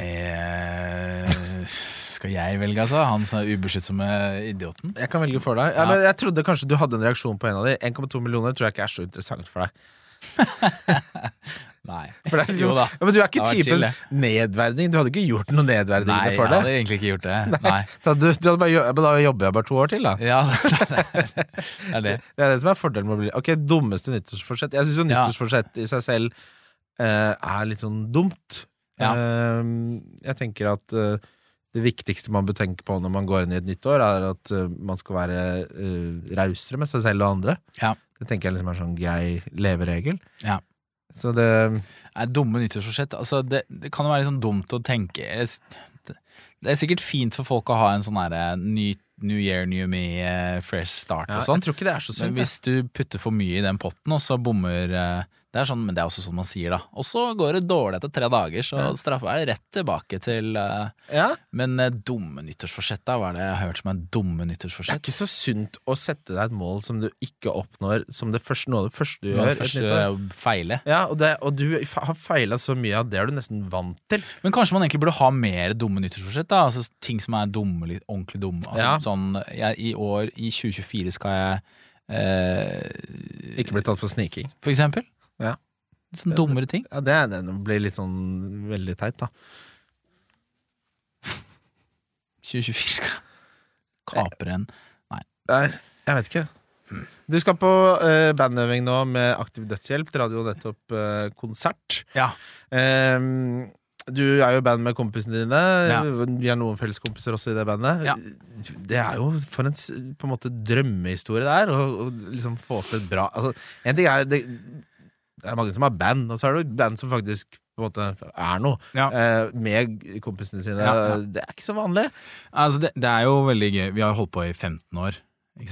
skal jeg velge, altså? Han som er ubeskyttsomme idioten? Jeg kan velge for deg. Ja, men jeg trodde kanskje du hadde en reaksjon på en av de. en komma to millioner tror jeg ikke er så interessant for deg. Nei. For det er liksom, jo da. Ja, men du er ikke Det typen chill, nedverding. Du hadde ikke gjort noe nedverdigende Nei, for det. Nei, jeg hadde egentlig ikke gjort det. Nei. Nei. Da, du, du hadde bare, jo- da jobber jeg bare to år til, da. Ja, det er det. Er det. Det er det som er fordelen med å bli Ok, dummeste nyttårsforsett. Jeg synes jo Ja. nyttårsforsett i seg selv eh, er litt sånn dumt. Ja. Eh, jeg tenker at eh, det viktigste man bør tenke på når man går inn i et nytt år, er at eh, man skal være eh, rausere med seg selv og andre. Ja. Det tenker jeg liksom er en sånn grei leveregel. Ja. Så det Er dumme nyttårsforsett. Altså, det, det kan jo være litt sånn dumt å tenke. Det, det er sikkert fint for folk å ha en sånn herre ny New Year, New Me, uh, fresh start ja, og sånn. Jeg tror ikke det er så sunt. Men hvis du putter for mye i den potten, og så bommer uh, det er sånn, men det er også sånn man sier, da. Og så går det dårlig etter tre dager, så ja. straffer er rett tilbake til uh, ja. Men uh, dumme nyttårsforsett, da? Hva er det jeg har hørt som er dumme Det er nyttårsforsett? ikke så sunt å sette deg et mål som du ikke oppnår, som det første, noe av det første du Noe av gjør. det første et nytt år. er å feile. Ja, og, det, og du har feilet så mye at det er du nesten vant til. Men kanskje man egentlig burde ha mer dumme nyttårsforsett, da? Altså ting som er dumme, litt ordentlig dumme. Altså, Ja. sånn, jeg, I år, i tjue tjuefire, skal jeg eh, Ikke bli tatt for sniking. For eksempel. Ja. Sånne dummere ting. Ja, det, er- det blir litt sånn veldig teit, da. tjue tjuefire skal kapre en Nei, jeg vet ikke. Du skal på eh, bandøving nå med Aktiv Dødshjelp. Dere hadde jo nettopp eh, konsert. Ja. Ehm, du er jo i band med kompisene dine. Ja. Vi har noen felles kompiser også i det bandet. Ja. Det er jo for en, s- på en måte drømmehistorie der, å å liksom få til et bra altså, en ting er det, det er mange som har band, og så er det jo band som faktisk på en måte er noe Ja. eh, med kompisene sine. Ja, ja. Det er ikke så vanlig. Altså det, det er jo veldig gøy. Vi har holdt på i femten år, ikke sant?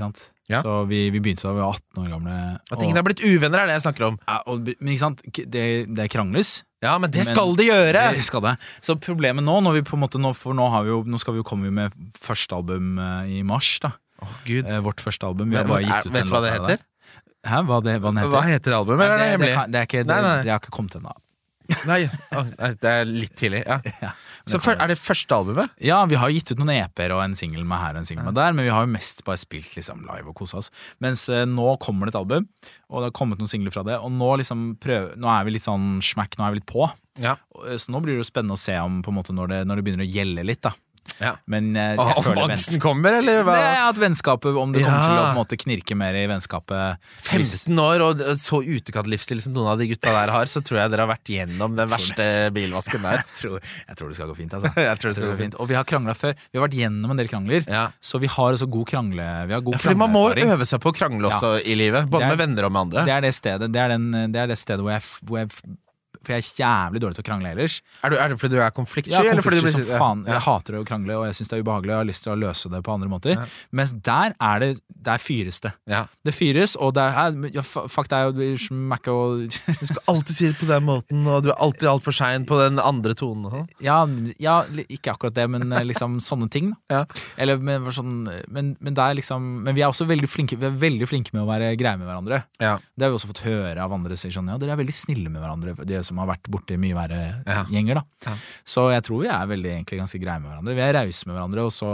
Ja. Så vi, vi begynte da vi var atten år gamle. At ingen har blitt uvenner er det jeg snakker om. Ja, og, men ikke sant, det, det krangles. Ja, men det Men- skal det gjøre! Det skal det. Så problemet nå, når vi på en måte, nå, for nå, har vi jo, nå skal vi jo komme med første album eh, i mars da. Åh, Gud. Eh, vårt første album. Vi har bare gitt ut Vet du hva det låt av heter? Hæ, hva, det, hva den heter? Hva heter albumet, eller er det Nei, det, hemmelig? det, kan- det er ikke, det, Nei, nei. det har ikke kommet ennå. Nei, Åh, nei, det er litt tidlig, ja. Ja, Så for, er det første albumet? ja, vi har gitt ut noen E P-er og en single med her og en single med der, men vi har jo mest bare spilt liksom live og koset oss. Mens eh, nå kommer det et album, og det har kommet noen singler fra det, og nå liksom prøv, nå er vi litt sånn smack, nå er vi litt på. Ja. Og, eh, Så nå blir det jo spennende å se om på en måte når det, når det begynner å gjelde litt da. Ja. Men eh, Åh, jeg om føler angsten kommer, eller hva? Det er at vennskapet, om det kommer Ja. til å på en måte knirke mer i vennskapet hvis- femten år og så utekatt-livsstil som noen av de gutta der har, så tror jeg dere har vært gjennom den verste bilvasken der. jeg, tror, jeg tror det skal gå fint, altså. Jeg tror det skal gå fint. Og vi har kranglet før. Vi har vært gjennom en del krangler, Ja. så vi har også god krangle Vi har god Ja, fordi man må krangleerfaring. øve seg på å krangle også Ja. i livet, både Det er- med venner og med andre. Det er det stedet Det er, den, det, er det stedet hvor jeg, f- hvor jeg f- For jeg er jævlig dårlig til å krangle ellers. Er, du, er det fordi du er konfliktsky? Jeg, eller fordi du som blir- faen. Ja. Jeg hater å krangle, og jeg synes det er ubehagelig. Og jeg har lyst til å løse det på andre måter. Mens der er det Der fyres det. Ja. Det fyres, og det er ja, fa- Fuck deg og smakke og Du skal alltid si det på den måten, og du er alltid alt for sein på den andre tonen. og sånn. ja, ja, li- ikke akkurat det, men eh, liksom sånne ting. Da. Ja. Eller men, sånn, men, men det er liksom Men vi er også veldig flinke Vi er veldig flinke med å være greie med hverandre. Ja. Det har vi også fått høre av andre. Sier sånn, ja, dere er veldig snille med hverandre, de som har vært borti mye verre Ja. gjenger. da Ja. Så jeg tror vi er veldig egentlig ganske greie med hverandre. Vi er rause med hverandre, og så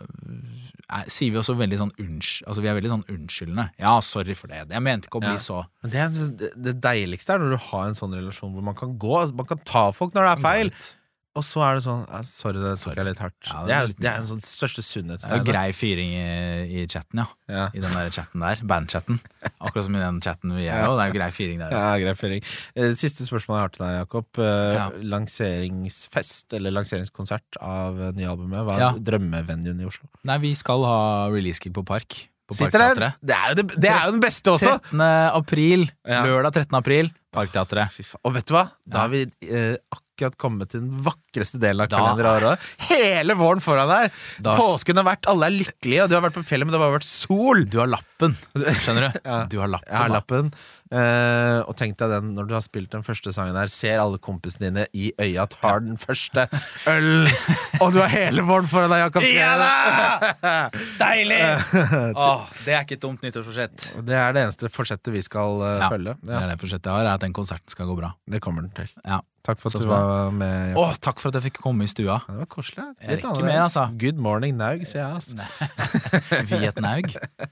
er, sier vi også veldig sånn unnskyld Altså vi er veldig sånn unnskyldende. Ja, sorry for det. Jeg mente ikke å bli Ja. så Men det, er, det- det deiligste er når du har en sånn relasjon hvor man kan gå, man kan ta folk når det er feil, og så er det sånn ja, sorry, det tok jeg litt hardt. Ja, det, det er er, litt- det er en sånn største Det er jo sunnhetstegn. grei fyring i, i chatten, ja. Ja. I den der chatten der. Bandchatten. Akkurat som i den chatten vi er Ja. jo. Det er jo grei fyring der. Ja, grei føring. Eh, Siste spørsmål jeg har til deg, Jakob. Eh, Ja. Lanseringsfest eller lanseringskonsert av eh, nye albumet. Hva er Ja. drømmevenuen i Oslo? Nei, vi skal ha release-gig på Park. På Sitter den? Parkteatret. Det er jo, det, det er jo den beste også! trettende april. Ja. Lørdag trettende april. Parkteatret. Fy faen. Og vet du hva? Da Ja. har vi eh, akkurat kommet til den vakreste delen av Da- kalenderåret. Hele våren foran der! Da- Påsken har vært, alle er lykkelige, og du har vært på fjellet, men det har bare vært sol! Du har lappen, skjønner du? Ja. Du har lappen, Jeg har da. lappen. Eh, og tenk deg den når du har spilt den første sangen her, ser alle kompisene dine i øya, tar den første øl, og du har hele våren foran deg, Jakob. Ja da! Deilig! Åh, det er ikke et dumt nyttårsforsett. Det er det eneste forsettet vi skal eh, Ja, følge. Det Ja, er det forsettet jeg har, er at den konserten skal gå bra. det kommer den til. Ja. Takk for at Så du bra. var med. Jakob. Åh, takk for at jeg fikk komme i stua. Det var koselig. Jeg Litt rekker annerledes. mer, altså. Good morning, Naug, sier jeg. Altså. Vietnaug.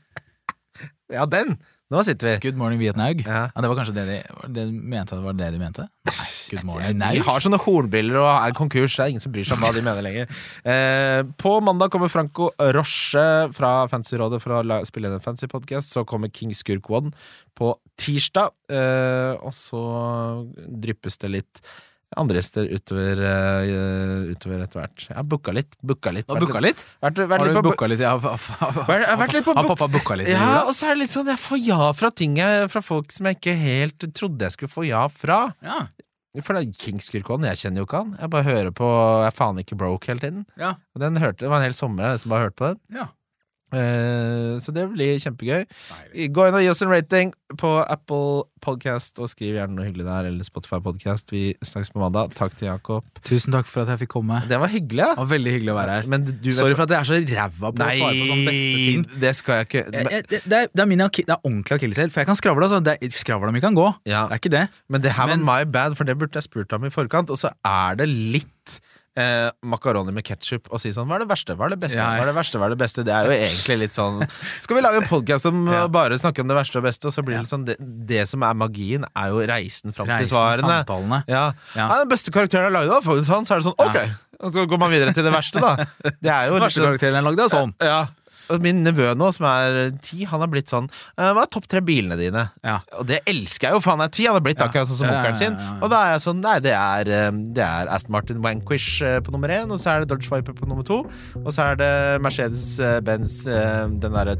Ja, den! Nå sitter vi. Good morning, Vietnaug. Ja. Ja, det var kanskje det de, var det de mente at det var det de mente? Nei, good morning, De Naug. har sånne hornbriller og er konkurs. Det er ingen som bryr seg om hva de mener lenger. Eh, på mandag kommer Franco Roche fra Fantasyrådet for å la, spille inn en fancy podcast. Så kommer King Skurk One på tirsdag. Eh, og så dryppes det litt andre gjester utover, uh, utover etter hvert. Jeg har booka litt. Booka litt. Har du booka litt? Vært, vært Har litt du på, booka litt? Ja, fa- fa- Vært- jeg har vært litt på Har book- pappa booka litt? i ja, jula? og så er det litt sånn jeg får ja fra ting jeg, fra folk som jeg ikke helt trodde jeg skulle få ja fra. Ja. For det er King Skurk One, jeg kjenner jo ikke han. Jeg bare hører på Jeg er faen ikke broke hele tiden. Ja. Og den hørte, det var en hel sommer jeg nesten bare hørte på den. Ja. Eh, så det blir kjempegøy. Deilig. Gå inn og gi oss en rating på Apple Podcast, og skriv gjerne noe hyggelig der, eller Spotify Podcast. Vi snakkes på mandag. Takk til Jakob. Tusen takk for at jeg fikk komme. Det var hyggelig, Det ja. var veldig hyggelig å være her. Men du vet Sorry for at jeg er så ræva på Nei, å svare på sånne beste ting. det skal jeg ikke. Jeg, Men, jeg, det, er, det, er min, akki- det er ordentlig akilleshæl, for jeg kan skravle. Altså. Det er, skravla mi kan gå. ja. Det er ikke det. Men det her var Men- my bad, for det burde jeg spurt ham i forkant. Og så er det litt eh, makaroni med ketchup og si sånn hva er det verste, hva er det beste, Ja, ja. hva er det verste, hva er det beste. Det er jo egentlig litt sånn skal vi lage en podcast om Ja. uh, bare snakke om det verste og beste, og så blir Ja. det sånn det, det som er magien, er jo reisen fram til Reisen, svarene. samtalene. Ja. Ja. Ja, den beste karakteren jeg lagde, da, for sånn, så er det sånn ok, og så går man videre til det verste, da. Det er jo Den litt verste sånn- karakteren jeg lagde, er sånn. Ja. Og min nevø nå, som er ti, han har blitt sånn eh, hva er topp tre bilene dine? Ja. Og det elsker jeg jo, for han er ti, han har blitt Ja. akkurat sånn som Ja, ja, onkelen sin. ja, ja, ja. Og da er jeg sånn, nei, det er, eh, det er Aston Martin Vanquish eh, på nummer én, og så er det Dodge Viper på nummer to, og så er det Mercedes-Benz, eh, den derre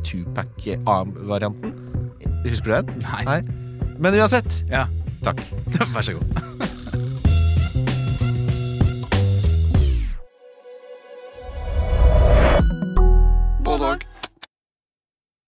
two-pack-varianten. Husker du den? Nei. Men uansett, Ja. takk. Vær så god.